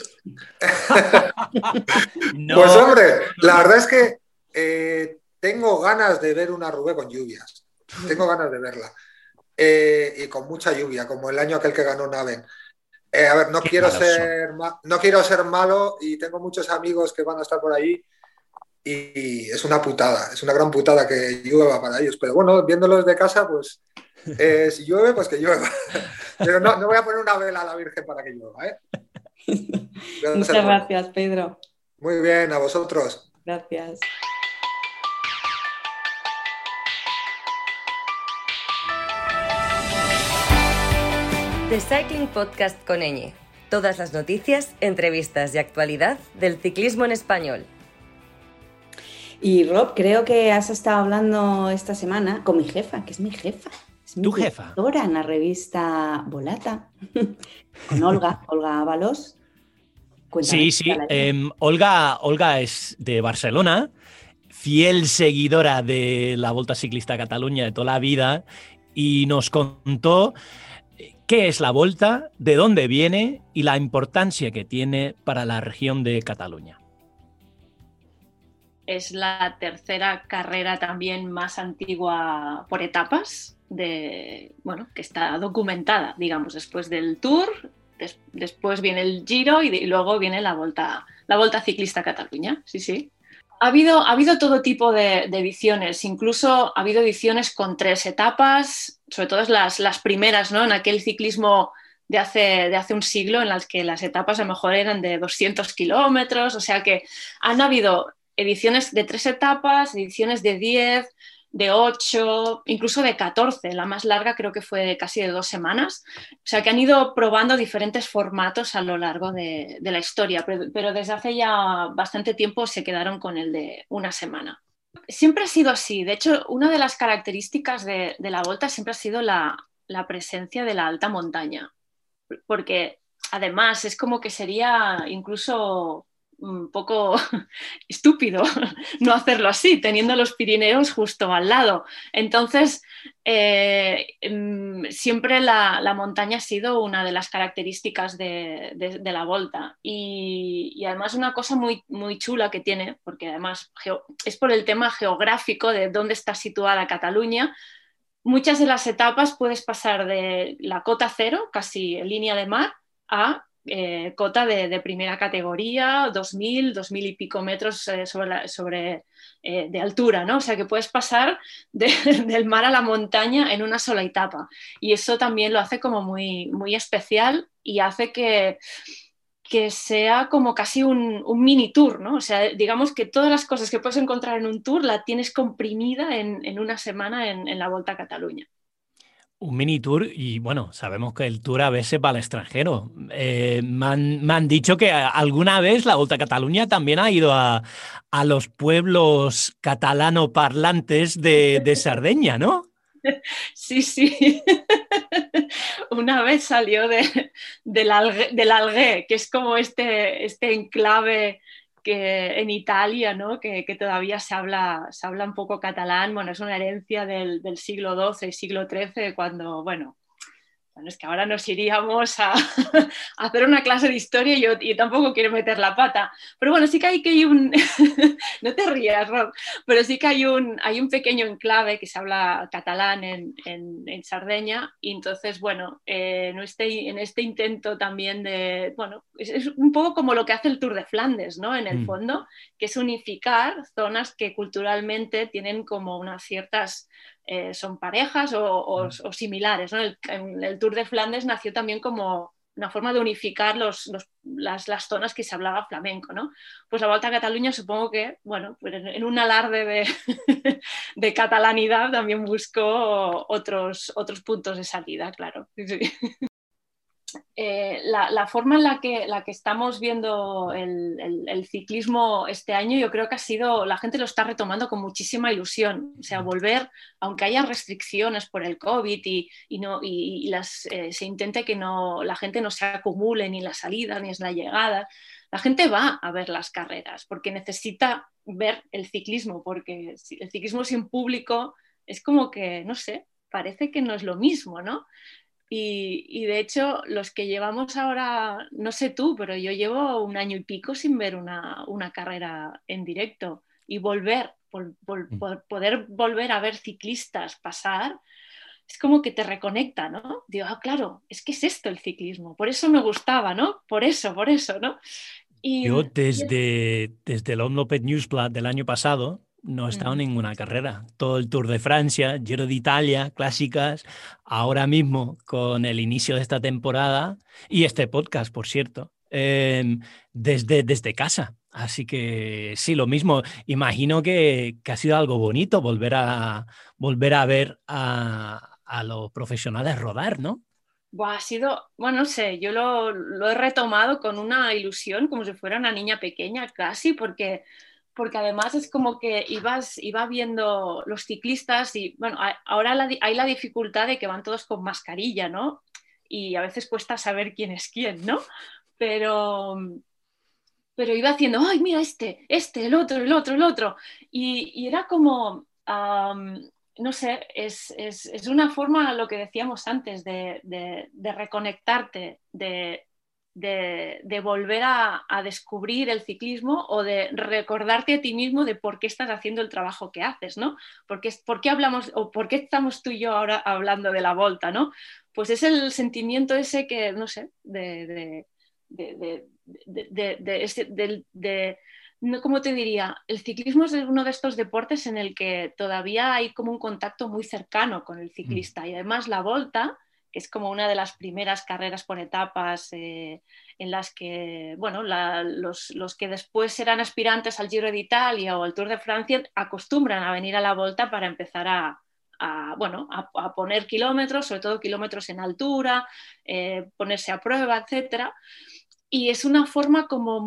No. Pues hombre, la verdad es que tengo ganas de ver una Roubaix con lluvias. Tengo ganas de verla. Y con mucha lluvia, como el año aquel que ganó Naven. A ver, no quiero ser malo y tengo muchos amigos que van a estar por ahí y es una putada, es una gran putada que llueva para ellos. Pero bueno, viéndolos de casa, pues si llueve, pues que llueva. Pero no voy a poner una vela a la Virgen para que llueva, ¿eh? Muchas gracias, Pedro. Muy bien, a vosotros. Gracias. The Cycling Podcast con Eñe. Todas las noticias, entrevistas y actualidad del ciclismo en español. Y Rob, creo que has estado hablando esta semana con mi jefa, que es mi jefa. Es mi ¿Tu jefa? directora en la revista Volata, con Olga Ábalos. Cuéntame, Sí. Olga es de Barcelona, fiel seguidora de la Volta Ciclista a Cataluña de toda la vida, y nos contó qué es la Volta, de dónde viene y la importancia que tiene para la región de Cataluña. Es la tercera carrera también más antigua por etapas, que está documentada, digamos, después del Tour, después viene el Giro y luego viene la Volta Ciclista a Cataluña. Sí. Ha habido todo tipo de ediciones, incluso ha habido ediciones con 3 etapas, sobre todo las primeras, ¿no? En aquel ciclismo de hace un siglo, en las que las etapas a lo mejor eran de 200 kilómetros, o sea que han habido ediciones de 3 etapas, ediciones de 10, de 8, incluso de 14, la más larga creo que fue casi de 2 semanas, o sea que han ido probando diferentes formatos a lo largo de la historia, pero desde hace ya bastante tiempo se quedaron con el de una semana. Siempre ha sido así, de hecho una de las características de la Volta siempre ha sido la presencia de la alta montaña, porque además es como que sería incluso un poco estúpido no hacerlo así, teniendo los Pirineos justo al lado. Entonces, siempre la montaña ha sido una de las características de la Volta. Y además una cosa muy, muy chula que tiene, porque además es por el tema geográfico de dónde está situada Cataluña. Muchas de las etapas puedes pasar de la cota cero, casi en línea de mar, a cota de primera categoría, 2000 y pico metros de altura, ¿no? O sea que puedes pasar del mar a la montaña en una sola etapa, y eso también lo hace como muy, muy especial y hace que sea como casi un mini tour, ¿no? O sea, digamos que todas las cosas que puedes encontrar en un tour la tienes comprimida en una semana en la Volta a Cataluña. Un mini tour, y bueno, sabemos que el tour a veces va al extranjero. Me han dicho que alguna vez la Volta a Cataluña también ha ido a los pueblos catalano-parlantes de Cerdeña, ¿no? Sí. Una vez salió del Alguer, que es como este enclave que en Italia, ¿no? que todavía se habla un poco catalán. Bueno, es una herencia del siglo XII y siglo XIII, cuando, bueno, es que ahora nos iríamos a hacer una clase de historia y yo tampoco quiero meter la pata. Pero bueno, sí que hay un... no te rías, Rob, pero sí que hay un pequeño enclave que se habla catalán en Cerdeña, y entonces, bueno, en este intento también de... Bueno, es un poco como lo que hace el Tour de Flandes, ¿no? En el fondo, que es unificar zonas que culturalmente tienen como unas ciertas... son parejas o similares, ¿no? El Tour de Flandes nació también como una forma de unificar las zonas que se hablaba flamenco, ¿no? Pues la Volta a Cataluña, supongo que, bueno, pues en un alarde de catalanidad también buscó otros puntos de salida, claro. Sí. La forma en la que estamos viendo el ciclismo este año, yo creo que ha sido, la gente lo está retomando con muchísima ilusión, o sea, volver, aunque haya restricciones por el COVID se intente que la gente no se acumule ni en la salida ni en la llegada, la gente va a ver las carreras porque necesita ver el ciclismo, porque el ciclismo sin público es como que, no sé, parece que no es lo mismo, ¿no? Y de hecho, los que llevamos ahora, no sé tú, pero yo llevo 1 año y pico sin ver una carrera en directo, y poder volver a ver ciclistas pasar, es como que te reconecta, ¿no? Digo, claro, es que es esto el ciclismo, por eso me gustaba, ¿no? Por eso, ¿no? Yo desde el Omloop Newsblad del año pasado no he estado en ninguna carrera. Todo el Tour de Francia, Giro de Italia, clásicas. Ahora mismo, con el inicio de esta temporada y este podcast, por cierto, desde casa. Así que sí, lo mismo. Imagino que ha sido algo bonito volver a ver a los profesionales rodar, ¿no? Buah, ha sido, bueno, no sé, yo lo he retomado con una ilusión, como si fuera una niña pequeña casi, porque además es como que iba viendo los ciclistas y, bueno, ahora hay la dificultad de que van todos con mascarilla, ¿no? Y a veces cuesta saber quién es quién, ¿no? Pero, pero iba haciendo, ay, mira el otro, el otro, el otro. Y era como, no sé, es una forma, lo que decíamos antes, de reconectarte, de volver a descubrir el ciclismo o de recordarte a ti mismo de por qué estás haciendo el trabajo que haces, ¿no? ¿Por qué hablamos o por qué estamos tú y yo ahora hablando de la Volta, ¿no? Pues es el sentimiento ese que, no sé, ¿cómo te diría? El ciclismo es uno de estos deportes en el que todavía hay como un contacto muy cercano con el ciclista y además la Volta, que es como una de las primeras carreras por etapas en las que, bueno, los que después eran aspirantes al Giro de Italia o al Tour de Francia acostumbran a venir a la Volta para empezar a poner kilómetros, sobre todo kilómetros en altura, ponerse a prueba, etcétera. Y es una forma como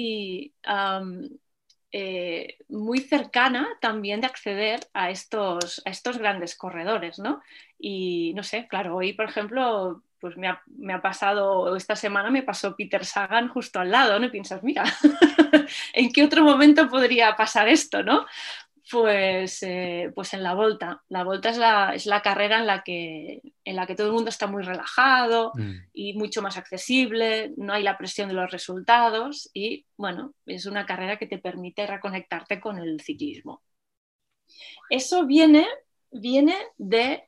muy cercana también de acceder a estos grandes corredores, ¿no? Y no sé, claro, hoy, por ejemplo, pues me ha pasado, esta semana me pasó Peter Sagan justo al lado, ¿no? Y piensas, mira, ¿en qué otro momento podría pasar esto, no? Pues en la Volta. La Volta es la carrera en la que todo el mundo está muy relajado y mucho más accesible, no hay la presión de los resultados y, bueno, es una carrera que te permite reconectarte con el ciclismo. Eso viene de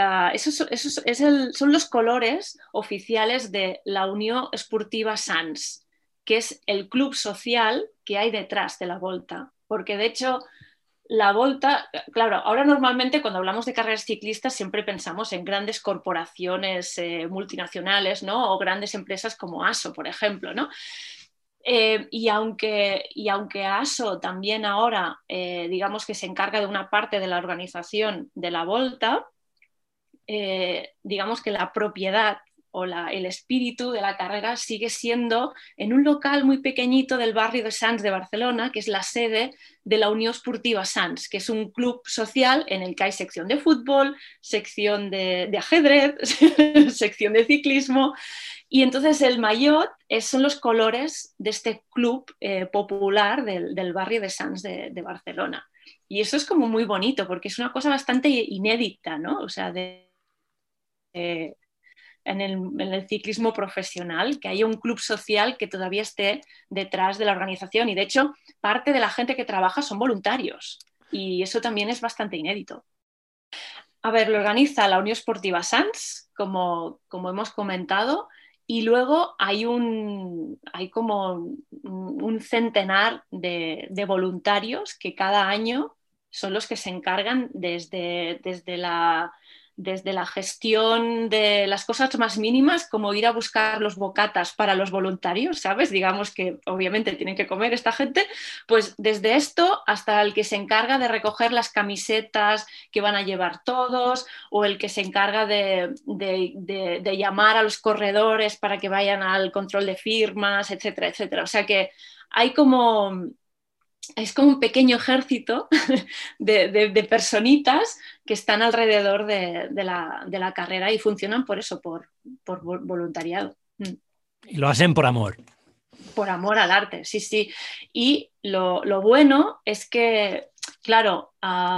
son los colores oficiales de la Unió Esportiva Sants, que es el club social que hay detrás de la Volta, porque de hecho la Volta, claro, ahora normalmente cuando hablamos de carreras ciclistas siempre pensamos en grandes corporaciones multinacionales, ¿no? O grandes empresas como ASO, por ejemplo, ¿no? Y aunque ASO también ahora, digamos que se encarga de una parte de la organización de la Volta, digamos que la propiedad o el espíritu de la carrera sigue siendo en un local muy pequeñito del barrio de Sants de Barcelona, que es la sede de la Unió Esportiva Sants, que es un club social en el que hay sección de fútbol, sección de ajedrez, sección de ciclismo, y entonces el maillot son los colores de este club popular del barrio de Sants de Barcelona. Y eso es como muy bonito, porque es una cosa bastante inédita, ¿no? O sea, en el ciclismo profesional, que haya un club social que todavía esté detrás de la organización. Y de hecho, parte de la gente que trabaja son voluntarios. Y eso también es bastante inédito. A ver, lo organiza la Unió Esportiva Sants, como hemos comentado, y luego hay como un centenar de voluntarios que cada año son los que se encargan desde la gestión de las cosas más mínimas, como ir a buscar los bocatas para los voluntarios, ¿sabes? Digamos que obviamente tienen que comer esta gente, pues desde esto hasta el que se encarga de recoger las camisetas que van a llevar todos, o el que se encarga de llamar a los corredores para que vayan al control de firmas, etcétera, etcétera. O sea que hay es como un pequeño ejército de personitas que están alrededor de la carrera y funcionan por eso, por voluntariado. Y lo hacen por amor. Por amor al arte, sí, sí. Y lo bueno es que, claro,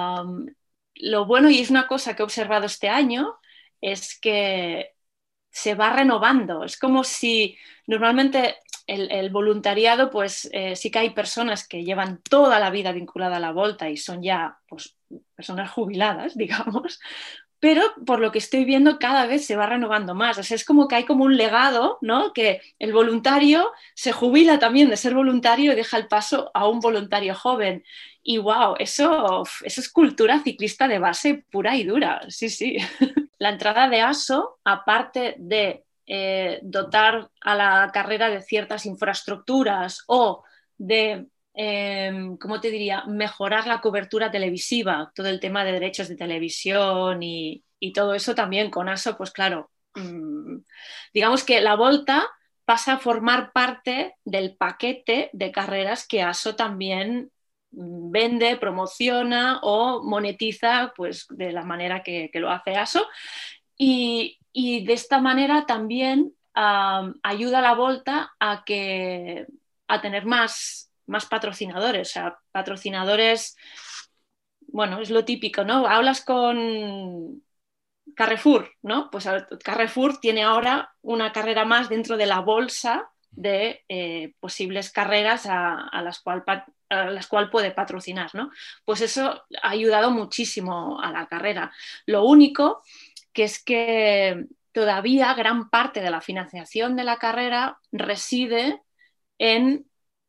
lo bueno, y es una cosa que he observado este año, es que se va renovando. Es como si normalmente el voluntariado, pues sí que hay personas que llevan toda la vida vinculada a la Volta y son ya pues, personas jubiladas, digamos, pero por lo que estoy viendo cada vez se va renovando más. O sea, es como que hay como un legado, ¿no? Que el voluntario se jubila también de ser voluntario y deja el paso a un voluntario joven. Y wow, eso es cultura ciclista de base pura y dura, sí, sí. La entrada de ASO, aparte de dotar a la carrera de ciertas infraestructuras o de, ¿cómo te diría?, mejorar la cobertura televisiva, todo el tema de derechos de televisión y todo eso también con ASO, pues claro, Digamos que la Volta pasa a formar parte del paquete de carreras que ASO también vende, promociona o monetiza, pues de la manera que lo hace ASO. Y de esta manera también ayuda a la Volta a tener más patrocinadores, o sea, patrocinadores, bueno, es lo típico, ¿no? Hablas con Carrefour, ¿no? Pues Carrefour tiene ahora una carrera más dentro de la bolsa de posibles carreras a las cuales puede patrocinar, ¿no? Pues eso ha ayudado muchísimo a la carrera. Lo único que es que todavía gran parte de la financiación de la carrera reside en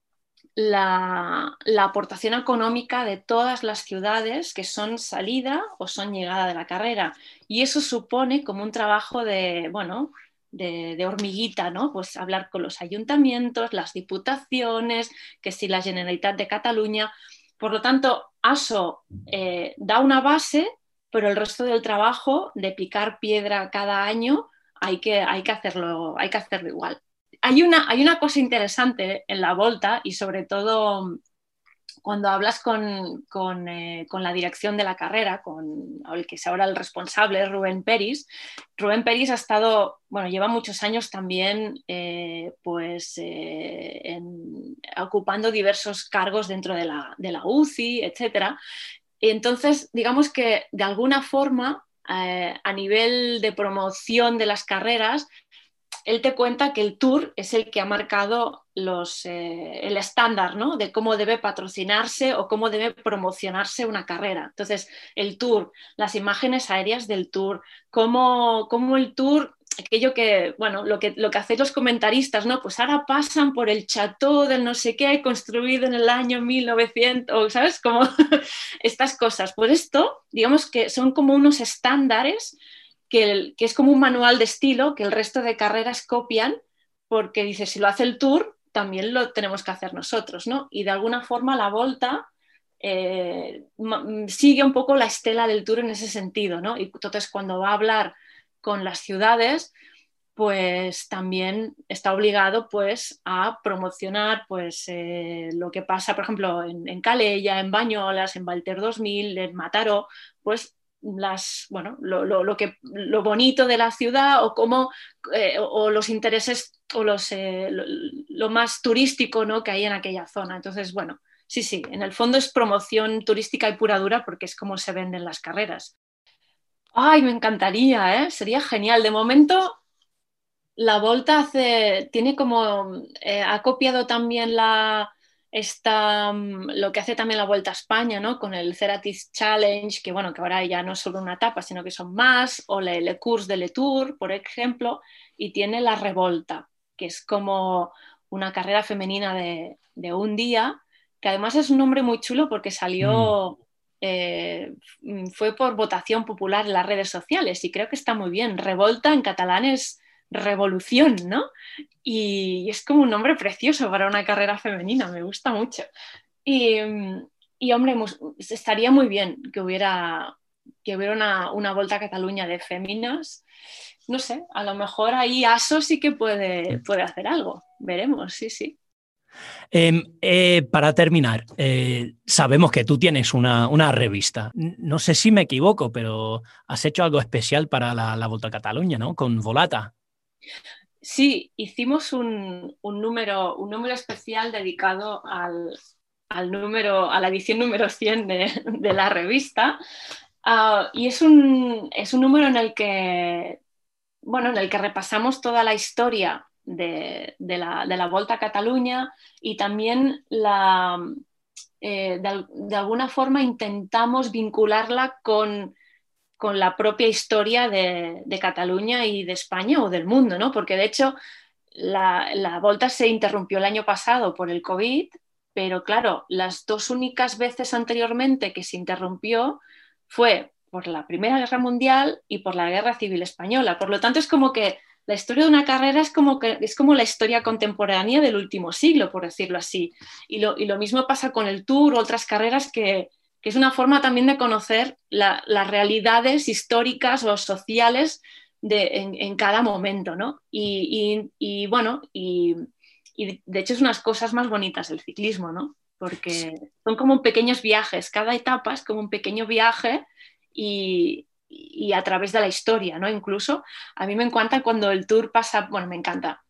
la aportación económica de todas las ciudades que son salida o son llegada de la carrera. Y eso supone como un trabajo de hormiguita, ¿no? Pues hablar con los ayuntamientos, las diputaciones, que si la Generalitat de Cataluña. Por lo tanto, ASO da una base, pero el resto del trabajo de picar piedra cada año hay que hacerlo igual. Hay una cosa interesante en la Volta y sobre todo cuando hablas con la dirección de la carrera, con el que es ahora el responsable, Rubén Peris. Rubén Peris ha estado, bueno, lleva muchos años también ocupando diversos cargos dentro de la UCI, etc. Entonces, digamos que de alguna forma, a nivel de promoción de las carreras, él te cuenta que el Tour es el que ha marcado el estándar, ¿no? De cómo debe patrocinarse o cómo debe promocionarse una carrera. Entonces, el Tour, las imágenes aéreas del Tour, cómo el Tour, aquello que, bueno, lo que hacéis los comentaristas, ¿no? Pues ahora pasan por el chateau del no sé qué, construido en el año 1900, ¿sabes? Como estas cosas. Pues esto, digamos que son como unos estándares que es como un manual de estilo que el resto de carreras copian, porque dice, si lo hace el Tour, también lo tenemos que hacer nosotros, ¿no? Y de alguna forma la Volta sigue un poco la estela del Tour en ese sentido, ¿no? Y entonces cuando va a hablar con las ciudades, pues también está obligado pues a promocionar pues lo que pasa, por ejemplo, en Calella, en Banyoles, en Valter 2000, en Mataró, pues lo bonito de la ciudad o cómo o los intereses o lo más turístico, ¿no? Que hay en aquella zona. Entonces, bueno, sí, en el fondo es promoción turística y pura dura porque es como se venden las carreras. Ay, me encantaría, sería genial. De momento la Volta tiene como ha copiado también lo que hace también la Vuelta a España, ¿no? Con el Ceratis Challenge, que bueno, que ahora ya no es solo una etapa, sino que son más, o Le Cours de Le Tour, por ejemplo, y tiene la Revolta, que es como una carrera femenina de un día, que además es un nombre muy chulo porque salió, fue por votación popular en las redes sociales y creo que está muy bien. Revolta en catalán es revolución, ¿no? Y es como un nombre precioso para una carrera femenina, me gusta mucho. Y hombre, estaría muy bien que hubiera una Volta a Cataluña de féminas. No sé, a lo mejor ahí ASO sí que puede hacer algo. Veremos, sí. Para terminar, sabemos que tú tienes una revista. No sé si me equivoco, pero has hecho algo especial para la Volta a Cataluña, ¿no? Con Volata. Sí, hicimos un número especial dedicado a la edición número 100 de la revista. Y es un número en el que repasamos toda la historia de la Volta a Cataluña y también de alguna forma intentamos vincularla con la propia historia de Cataluña y de España o del mundo, ¿no? Porque de hecho la Volta se interrumpió el año pasado por el COVID, pero claro, las dos únicas veces anteriormente que se interrumpió fue por la Primera Guerra Mundial y por la Guerra Civil Española. Por lo tanto, es como que la historia de una carrera es como la historia contemporánea del último siglo, por decirlo así. Y lo mismo pasa con el Tour o otras carreras que es una forma también de conocer las realidades históricas o sociales en cada momento, ¿no? Y bueno, y de hecho es unas cosas más bonitas el ciclismo, ¿no? Porque son como pequeños viajes, cada etapa es como un pequeño viaje y a través de la historia, ¿no? Incluso a mí me encanta cuando el Tour pasa, bueno, me encanta,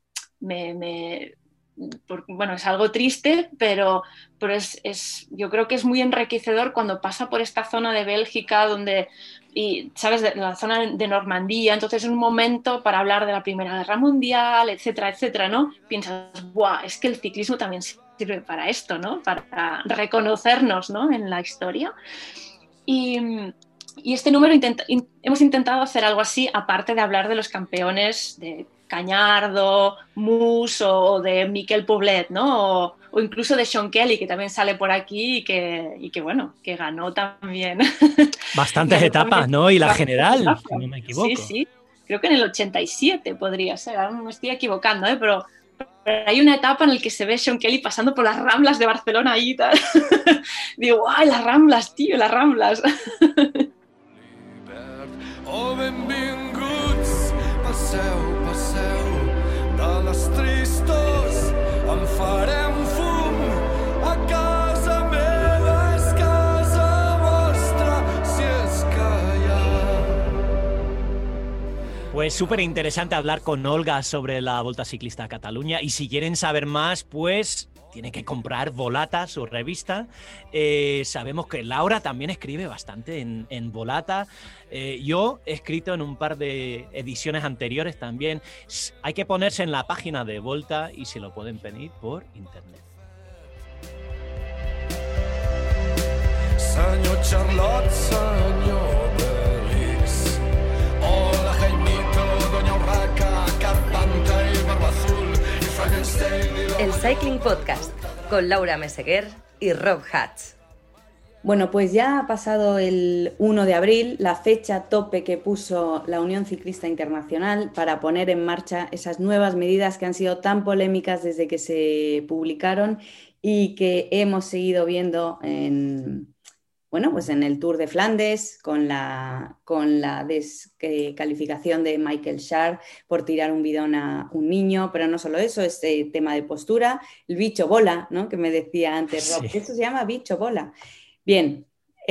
bueno, es algo triste, pero yo creo que es muy enriquecedor cuando pasa por esta zona de Bélgica, ¿sabes? La zona de Normandía, entonces es un momento para hablar de la Primera Guerra Mundial, etcétera, etcétera, ¿no? Piensas, ¡buah! Es que el ciclismo también sirve para esto, ¿no? Para reconocernos, ¿no? En la historia. Y este número hemos intentado hacer algo así, aparte de hablar de los campeones de Cañardo, Mus o de Miquel Poblet, ¿no? O incluso de Sean Kelly, que también sale por aquí y que bueno, que ganó también. Bastantes etapas, ¿no? Y la general, si no me equivoco. Sí, creo que en el 87 podría ser, ahora me estoy equivocando, pero hay una etapa en la que se ve Sean Kelly pasando por las Ramblas de Barcelona y tal. Digo, ¡ay, las Ramblas, tío, las Ramblas! Oh, benvinguts, passeu de les tristos, en farem fum a casa meva, és casa vostra, si és que hi ha. Pues súper interesante hablar con Olga sobre la Volta Ciclista a Cataluña, y si quieren saber más, pues tienen que comprar Volata, su revista. Sabemos que Laura también escribe bastante en Volata. Yo he escrito en un par de ediciones anteriores también. Hay que ponerse en la página de Volta y se lo pueden pedir por internet. Senyor Charlotte, senyor Belis, hola Jaimito, doña Urraca, Carpanta y Barba Azul y Frankenstein y... El Cycling Podcast con Laura Meseguer y Rob Hatch. Bueno, pues ya ha pasado el 1 de abril, la fecha tope que puso la Unión Ciclista Internacional para poner en marcha esas nuevas medidas que han sido tan polémicas desde que se publicaron y que hemos seguido viendo pues en el Tour de Flandes, con la descalificación de Michael Schär por tirar un bidón a un niño, pero no solo eso, este tema de postura, el bicho bola, ¿no? Que me decía antes Rob, que esto se llama bicho bola. Bien,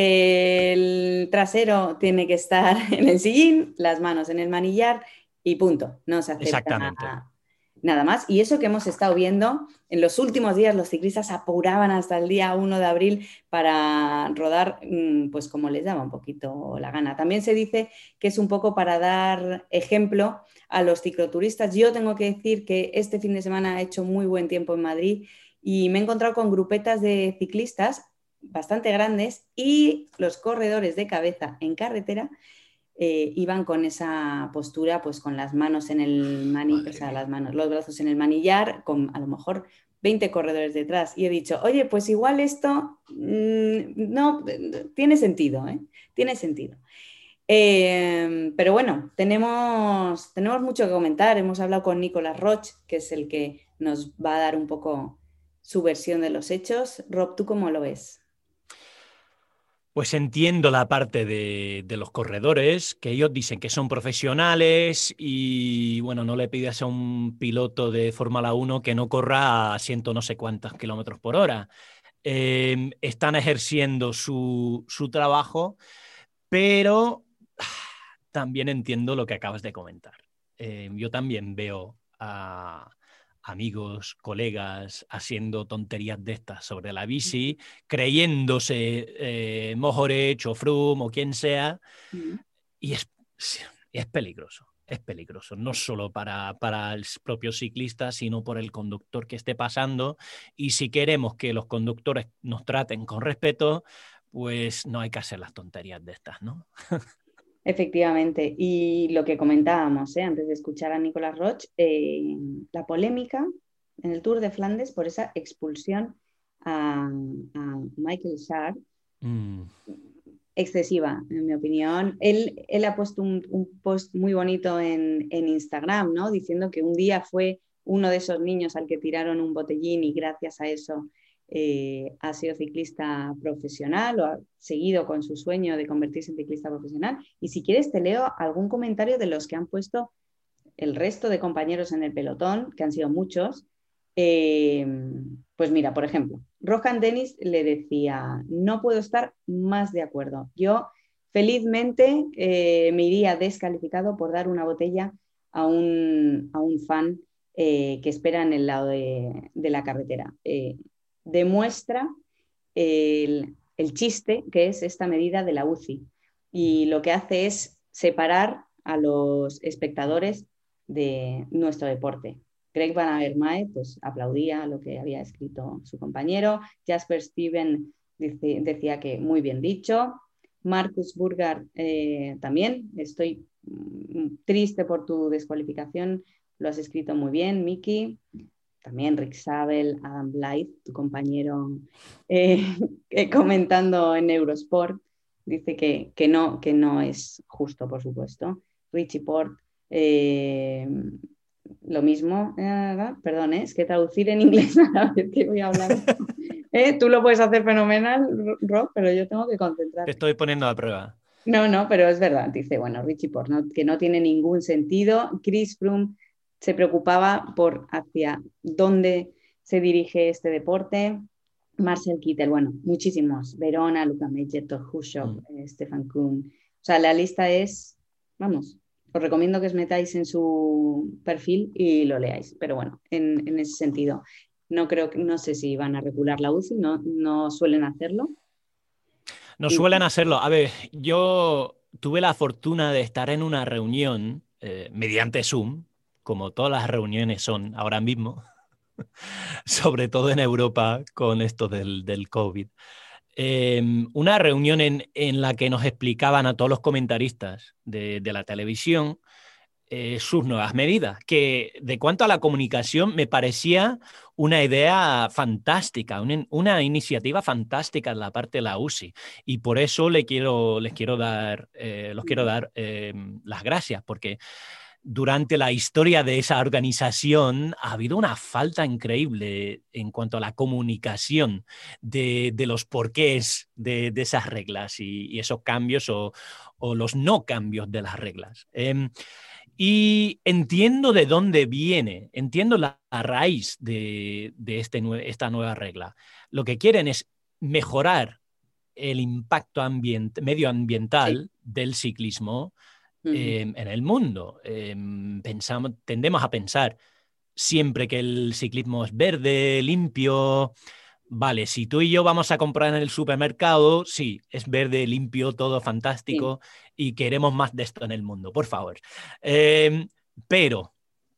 el trasero tiene que estar en el sillín, las manos en el manillar y punto, no se acepta nada más. Y eso que hemos estado viendo, en los últimos días los ciclistas apuraban hasta el día 1 de abril para rodar, pues como les daba un poquito la gana. También se dice que es un poco para dar ejemplo a los cicloturistas. Yo tengo que decir que este fin de semana ha hecho muy buen tiempo en Madrid y me he encontrado con grupetas de ciclistas bastante grandes y los corredores de cabeza en carretera iban con esa postura, pues con las manos en el manillar, o sea, los brazos en el manillar, con a lo mejor 20 corredores detrás. Y he dicho, oye, pues igual esto no tiene sentido, ¿eh? Tiene sentido. Pero bueno, tenemos mucho que comentar. Hemos hablado con Nicolas Roche, que es el que nos va a dar un poco su versión de los hechos. Rob, ¿tú cómo lo ves? Pues entiendo la parte de los corredores, que ellos dicen que son profesionales y, bueno, no le pidas a un piloto de Fórmula 1 que no corra a ciento no sé cuántos kilómetros por hora. Están ejerciendo su trabajo, pero también entiendo lo que acabas de comentar. Yo también veo a amigos, colegas haciendo tonterías de estas sobre la bici, creyéndose Mohoric o Froome o quien sea, y es peligroso. Es peligroso, no solo para el propio ciclista, sino por el conductor que esté pasando. Y si queremos que los conductores nos traten con respeto, pues no hay que hacer las tonterías de estas, ¿no? Efectivamente, y lo que comentábamos antes de escuchar a Nicolas Roche, la polémica en el Tour de Flandes por esa expulsión a Michael Schär, excesiva, en mi opinión. Él ha puesto un post muy bonito en Instagram, ¿no? Diciendo que un día fue uno de esos niños al que tiraron un botellín y gracias a eso ha sido ciclista profesional o ha seguido con su sueño de convertirse en ciclista profesional. Y si quieres te leo algún comentario de los que han puesto el resto de compañeros en el pelotón, que han sido muchos. Pues mira, por ejemplo, Rohan Dennis le decía: no puedo estar más de acuerdo. Yo felizmente me iría descalificado por dar una botella a un fan que espera en el lado de la carretera. Demuestra el chiste que es esta medida de la UCI, y lo que hace es separar a los espectadores de nuestro deporte. Greg Van Avermaet pues aplaudía lo que había escrito su compañero. Jasper Steven decía que muy bien dicho. Marcus Burgard también: estoy triste por tu descualificación, lo has escrito muy bien, Miki. También Rick Sabel, Adam Blythe, tu compañero, comentando en Eurosport, dice que no es justo, por supuesto. Richie Port, lo mismo. Perdón, es que traducir en inglés a la vez que voy hablando. Tú lo puedes hacer fenomenal, Rob, pero yo tengo que concentrarme. Te estoy poniendo a prueba. No, pero es verdad. Dice, bueno, Richie Port, que no tiene ningún sentido. Chris Froome se preocupaba por hacia dónde se dirige este deporte. Marcel Kittel, bueno, muchísimos. Verona, Luka Meyer, Todd Hushok, Stefan Kuhn. O sea, la lista es, vamos, os recomiendo que os metáis en su perfil y lo leáis. Pero bueno, en ese sentido, no sé si van a regular la UCI, no suelen hacerlo. No suelen hacerlo. A ver, yo tuve la fortuna de estar en una reunión mediante Zoom, como todas las reuniones son ahora mismo, sobre todo en Europa con esto del COVID. Una reunión en la que nos explicaban a todos los comentaristas de la televisión sus nuevas medidas, que de cuanto a la comunicación me parecía una idea fantástica, una iniciativa fantástica en la parte de la UCI, y por eso los quiero dar las gracias, porque durante la historia de esa organización ha habido una falta increíble en cuanto a la comunicación de los porqués de esas reglas y esos cambios o los no cambios de las reglas. Y entiendo de dónde viene, entiendo la raíz de esta nueva regla. Lo que quieren es mejorar el impacto medioambiental del ciclismo en el mundo. Tendemos a pensar siempre que el ciclismo es verde, limpio. Vale, si tú y yo vamos a comprar en el supermercado, sí, es verde, limpio, todo fantástico, y queremos más de esto en el mundo, por favor. Pero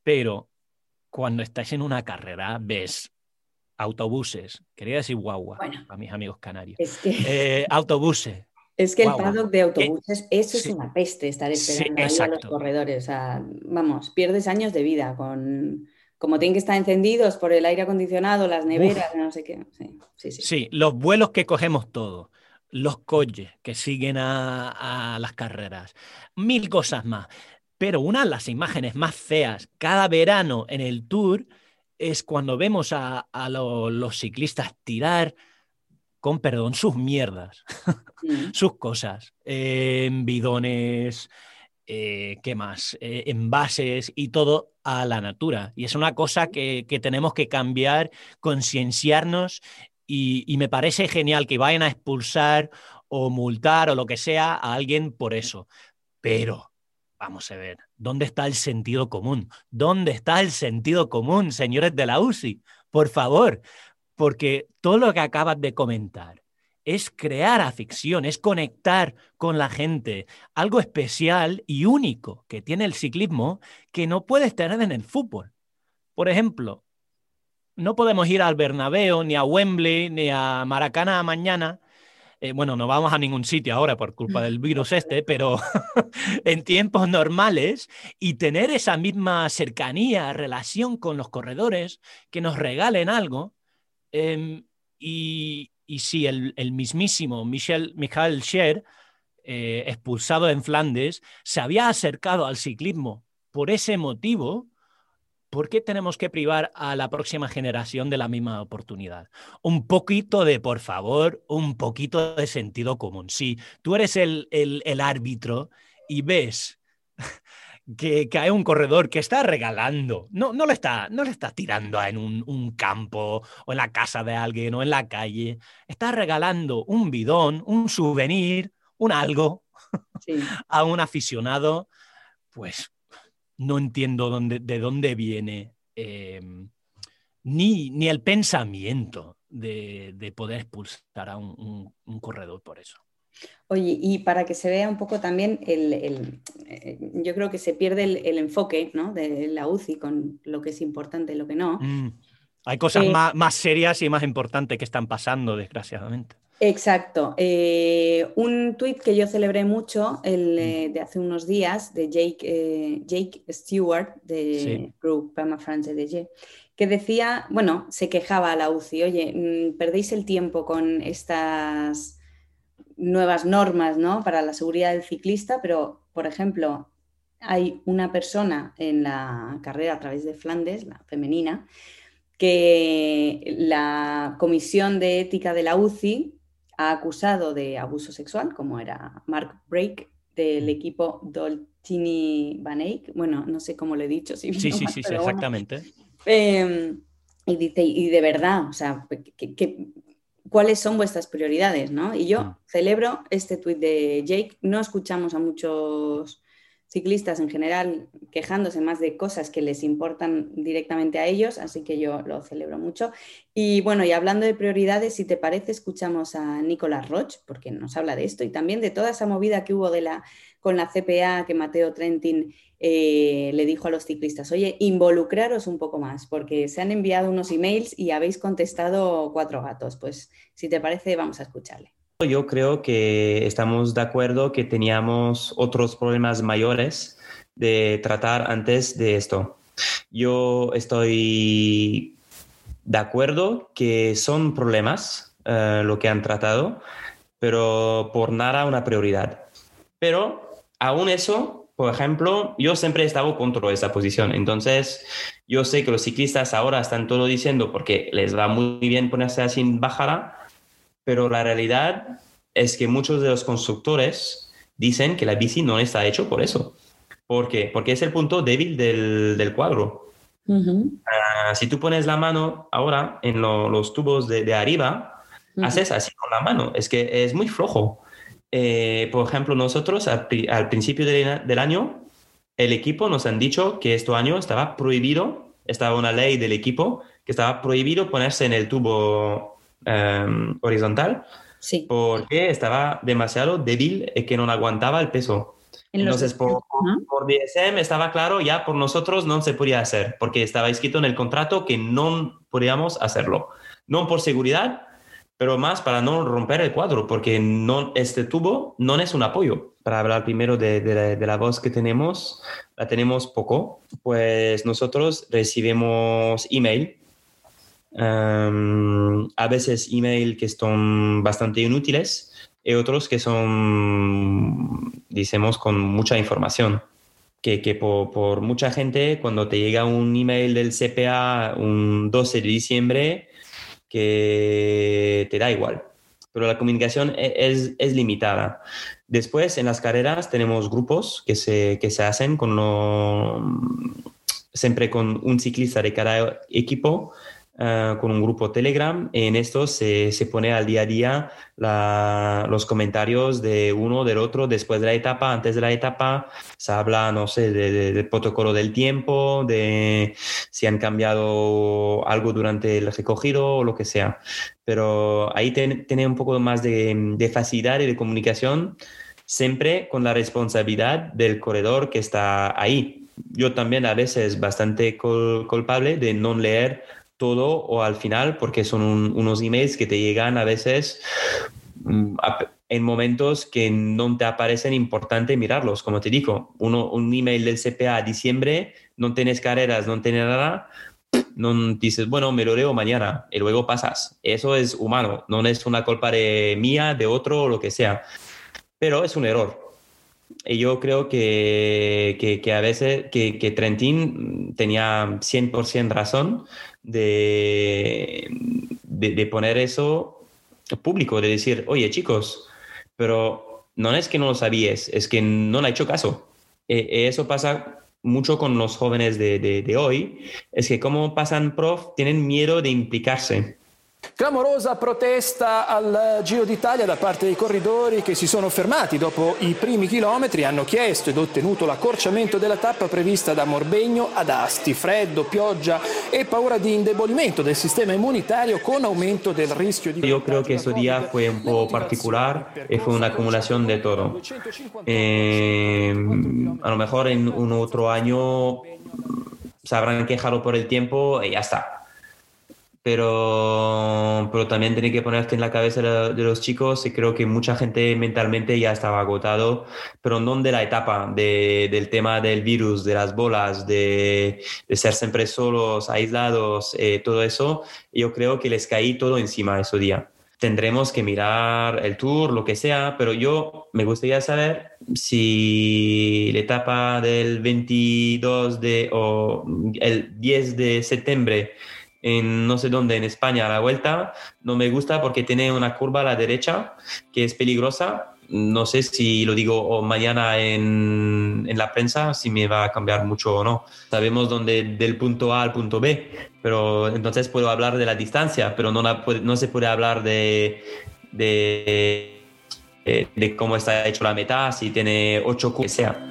cuando estás en una carrera ves autobuses, quería decir guagua, a mis amigos canarios, autobuses. Es que el paddock de autobuses, eso es una peste, estar esperando ahí a los corredores. O sea, vamos, pierdes años de vida como tienen que estar encendidos por el aire acondicionado, las neveras, no sé qué. Sí, los vuelos que cogemos todos, los coches que siguen a las carreras, 1000 cosas más. Pero una de las imágenes más feas cada verano en el Tour es cuando vemos a los ciclistas tirar, con perdón, sus mierdas, sus cosas, bidones, ¿qué más? Envases y todo a la natura. Y es una cosa que tenemos que cambiar, concienciarnos, y me parece genial que vayan a expulsar o multar o lo que sea a alguien por eso. Pero vamos a ver, ¿dónde está el sentido común? ¿Dónde está el sentido común, señores de la UCI? Por favor. Porque todo lo que acabas de comentar es crear afición, es conectar con la gente, algo especial y único que tiene el ciclismo que no puedes tener en el fútbol. Por ejemplo, no podemos ir al Bernabéu, ni a Wembley, ni a Maracaná mañana. Bueno, no vamos a ningún sitio ahora por culpa del virus pero en tiempos normales, y tener esa misma cercanía, relación con los corredores, que nos regalen algo. Y sí, el mismísimo Michael Scher, expulsado en Flandes, se había acercado al ciclismo por ese motivo, ¿por qué tenemos que privar a la próxima generación de la misma oportunidad? Un poquito de, por favor, un poquito de sentido común. Si tú eres el árbitro y ves que hay un corredor que está regalando, no le está tirando en un campo o en la casa de alguien o en la calle, está regalando un bidón, un souvenir, un algo a un aficionado, pues no entiendo de dónde viene ni el pensamiento de poder expulsar a un corredor por eso. Oye, y para que se vea un poco también, yo creo que se pierde el enfoque, ¿no?, de la UCI con lo que es importante y lo que no. Hay cosas más serias y más importantes que están pasando, desgraciadamente. Exacto. Un tuit que yo celebré mucho, de hace unos días, de Jake Stewart, de Group Permafrance de que decía, bueno, se quejaba a la UCI, oye, perdéis el tiempo con estas nuevas normas, ¿no?, para la seguridad del ciclista, pero, por ejemplo, hay una persona en la carrera a través de Flandes, la femenina, que la Comisión de Ética de la UCI ha acusado de abuso sexual, como era Mark Brake, del equipo Dolcini Van Eyck. Bueno, no sé cómo lo he dicho. Sí, exactamente. Y dice, y de verdad, o sea, ¿cuáles son vuestras prioridades, ¿no? Y yo celebro este tuit de Jake. No escuchamos a muchos ciclistas en general quejándose más de cosas que les importan directamente a ellos, así que yo lo celebro mucho. Y bueno, y hablando de prioridades, si te parece, escuchamos a Nicolas Roche, porque nos habla de esto y también de toda esa movida que hubo con la CPA, que Matteo Trentin le dijo a los ciclistas, oye, involucraros un poco más, porque se han enviado unos emails y habéis contestado 4 gatos. Pues si te parece, vamos a escucharle. Yo creo que estamos de acuerdo que teníamos otros problemas mayores de tratar antes de esto. Yo estoy de acuerdo que son problemas lo que han tratado, pero por nada una prioridad. Pero aún eso, por ejemplo, yo siempre he estado contra esa posición. Entonces, yo sé que los ciclistas ahora están todo diciendo porque les va muy bien ponerse así en bajada, pero la realidad es que muchos de los constructores dicen que la bici no está hecho por eso. ¿Por qué? Porque es el punto débil del cuadro. Si tú pones la mano ahora en los tubos de arriba, haces así con la mano. Es que es muy flojo. Por ejemplo, nosotros al principio del año, el equipo nos han dicho que este año estaba prohibido, estaba una ley del equipo, que estaba prohibido ponerse en el tubo horizontal, porque estaba demasiado débil y que no aguantaba el peso. Entonces, por DSM estaba claro, ya por nosotros no se podía hacer, porque estaba escrito en el contrato que no podíamos hacerlo. No por seguridad, pero más para no romper el cuadro, porque este tubo no es un apoyo. Para hablar primero de la voz que tenemos, la tenemos poco, pues nosotros recibimos email. A veces email que son bastante inútiles y otros que son, decimos, con mucha información. Que por mucha gente, cuando te llega un email del CPA un 12 de diciembre, que te da igual. Pero la comunicación es limitada. Después, en las carreras, tenemos grupos que se hacen siempre con un ciclista de cada equipo, con un grupo Telegram. En esto se pone al día a día los comentarios de uno del otro después de la etapa, antes de la etapa. Se habla, no sé, del protocolo del tiempo, de si han cambiado algo durante el recogido o lo que sea. Pero ahí tiene un poco más de facilidad y de comunicación, siempre con la responsabilidad del corredor que está ahí. Yo también a veces bastante culpable de no leer todo o al final, porque son unos emails que te llegan a veces en momentos que no te aparecen importante mirarlos. Como te digo, un email del CPA a diciembre, no tienes carreras, no tienes nada, no dices, bueno, me lo leo mañana y luego pasas. Eso es humano, no es una culpa mía, de otro o lo que sea, pero es un error. Y yo creo que a veces que Trentin tenía 100% razón de poner eso público, de decir, oye chicos, pero no es que no lo sabíais, es que no le ha hecho caso. Eso pasa mucho con los jóvenes de hoy, es que como pasan prof, tienen miedo de implicarse. Clamorosa protesta al Giro d'Italia da parte dei corridori che si sono fermati dopo i primi chilometri, hanno chiesto ed ottenuto l'accorciamento della tappa prevista da Morbegno ad Asti. Freddo, pioggia e paura di indebolimento del sistema inmunitario con aumento del rischio di... Yo creo que ese día fue un poco particular y fue una acumulación de todo. A lo mejor en un otro año se habrán quejado por el tiempo y ya está. Pero también tiene que ponerte en la cabeza de los chicos, y creo que mucha gente mentalmente ya estaba agotado, pero no de la etapa, del tema del virus, de las bolas, de ser siempre solos, aislados, todo eso. Yo creo que les caí todo encima ese día. Tendremos que mirar el Tour, lo que sea, pero yo me gustaría saber si la etapa del 22 o el 10 de septiembre en no sé dónde, en España, a la vuelta, no me gusta porque tiene una curva a la derecha que es peligrosa. No sé si lo digo mañana en la prensa, si me va a cambiar mucho o no. Sabemos dónde del punto A al punto B, pero entonces puedo hablar de la distancia, pero no se puede hablar de cómo está hecho la meta, si tiene 8 curvas, que sea.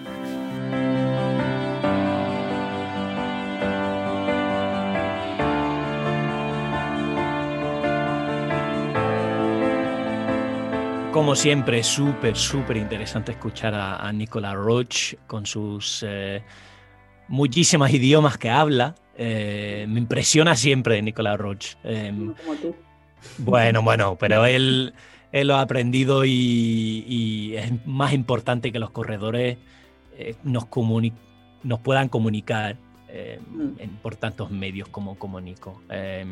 Como siempre, súper interesante escuchar a Nicolas Roche con sus muchísimos idiomas que habla. Me impresiona siempre Nicolas Roche. Como tú. Bueno, pero él lo ha aprendido y es más importante que los corredores nos puedan comunicar por tantos medios como Nico.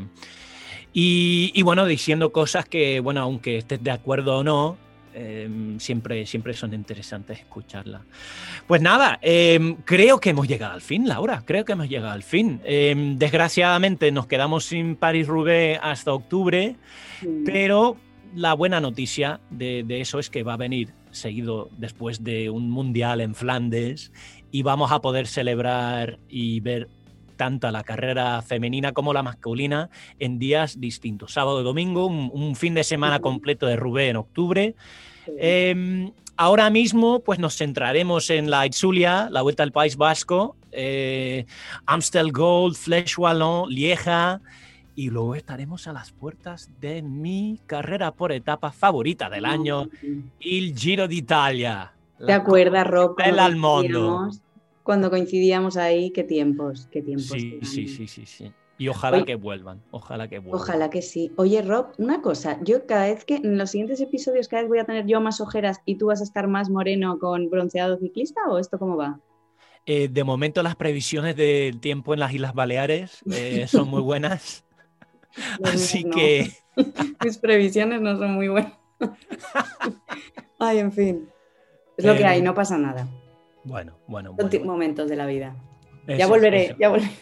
Y bueno, diciendo cosas que, bueno, aunque estés de acuerdo o no, siempre son interesantes escucharlas. Pues nada, creo que hemos llegado al fin, Laura, creo que hemos llegado al fin. Desgraciadamente nos quedamos sin París-Roubaix hasta octubre, pero la buena noticia de eso es que va a venir seguido después de un mundial en Flandes y vamos a poder celebrar y ver tanto la carrera femenina como la masculina en días distintos. Sábado y domingo, un fin de semana completo de Roubaix en octubre. Ahora mismo pues nos centraremos en la Itzulia, la Vuelta al País Vasco, Amstel Gold, Flèche Wallonne, Lieja, y luego estaremos a las puertas de mi carrera por etapa favorita del año, el Giro d'Italia. ¿Te acuerdas, Rob? Al mundo. Cuando coincidíamos ahí, qué tiempos. Sí. Y ojalá que vuelvan, ojalá que sí. Oye, Rob, una cosa, yo cada vez que en los siguientes episodios cada vez voy a tener yo más ojeras y tú vas a estar más moreno con bronceado ciclista, ¿o esto cómo va? De momento las previsiones del tiempo en las Islas Baleares son muy buenas. Así que... Mis previsiones no son muy buenas. Ay, en fin. Es lo que hay, no pasa nada. Bueno. Son momentos de la vida. Eso, ya volveré.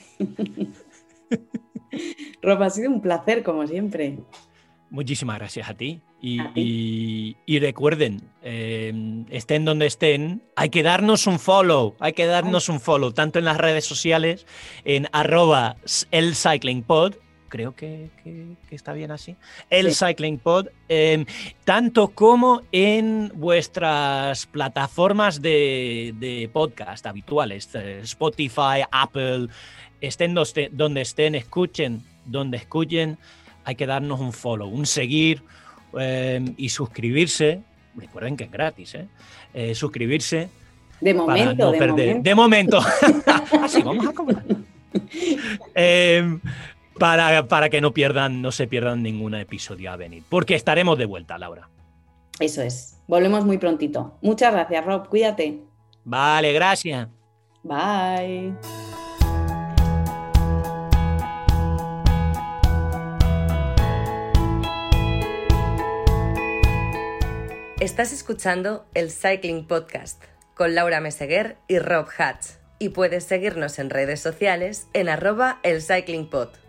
Rob, ha sido un placer, como siempre. Muchísimas gracias a ti. Y recuerden, estén donde estén, hay que darnos un follow, tanto en las redes sociales, en @elcyclingpod, creo que está bien así, el Cycling Pod, tanto como en vuestras plataformas de podcast habituales, Spotify, Apple, estén donde estén, escuchen donde escuchen, hay que darnos un follow, un seguir y suscribirse. Recuerden que es gratis, suscribirse. De momento, de momento. Así vamos a cobrar. Para que no se pierdan ningún episodio a venir. Porque estaremos de vuelta, Laura. Eso es. Volvemos muy prontito. Muchas gracias, Rob. Cuídate. Vale, gracias. Bye. Estás escuchando el Cycling Podcast con Laura Meseguer y Rob Hatch. Y puedes seguirnos en redes sociales en @elcyclingpod.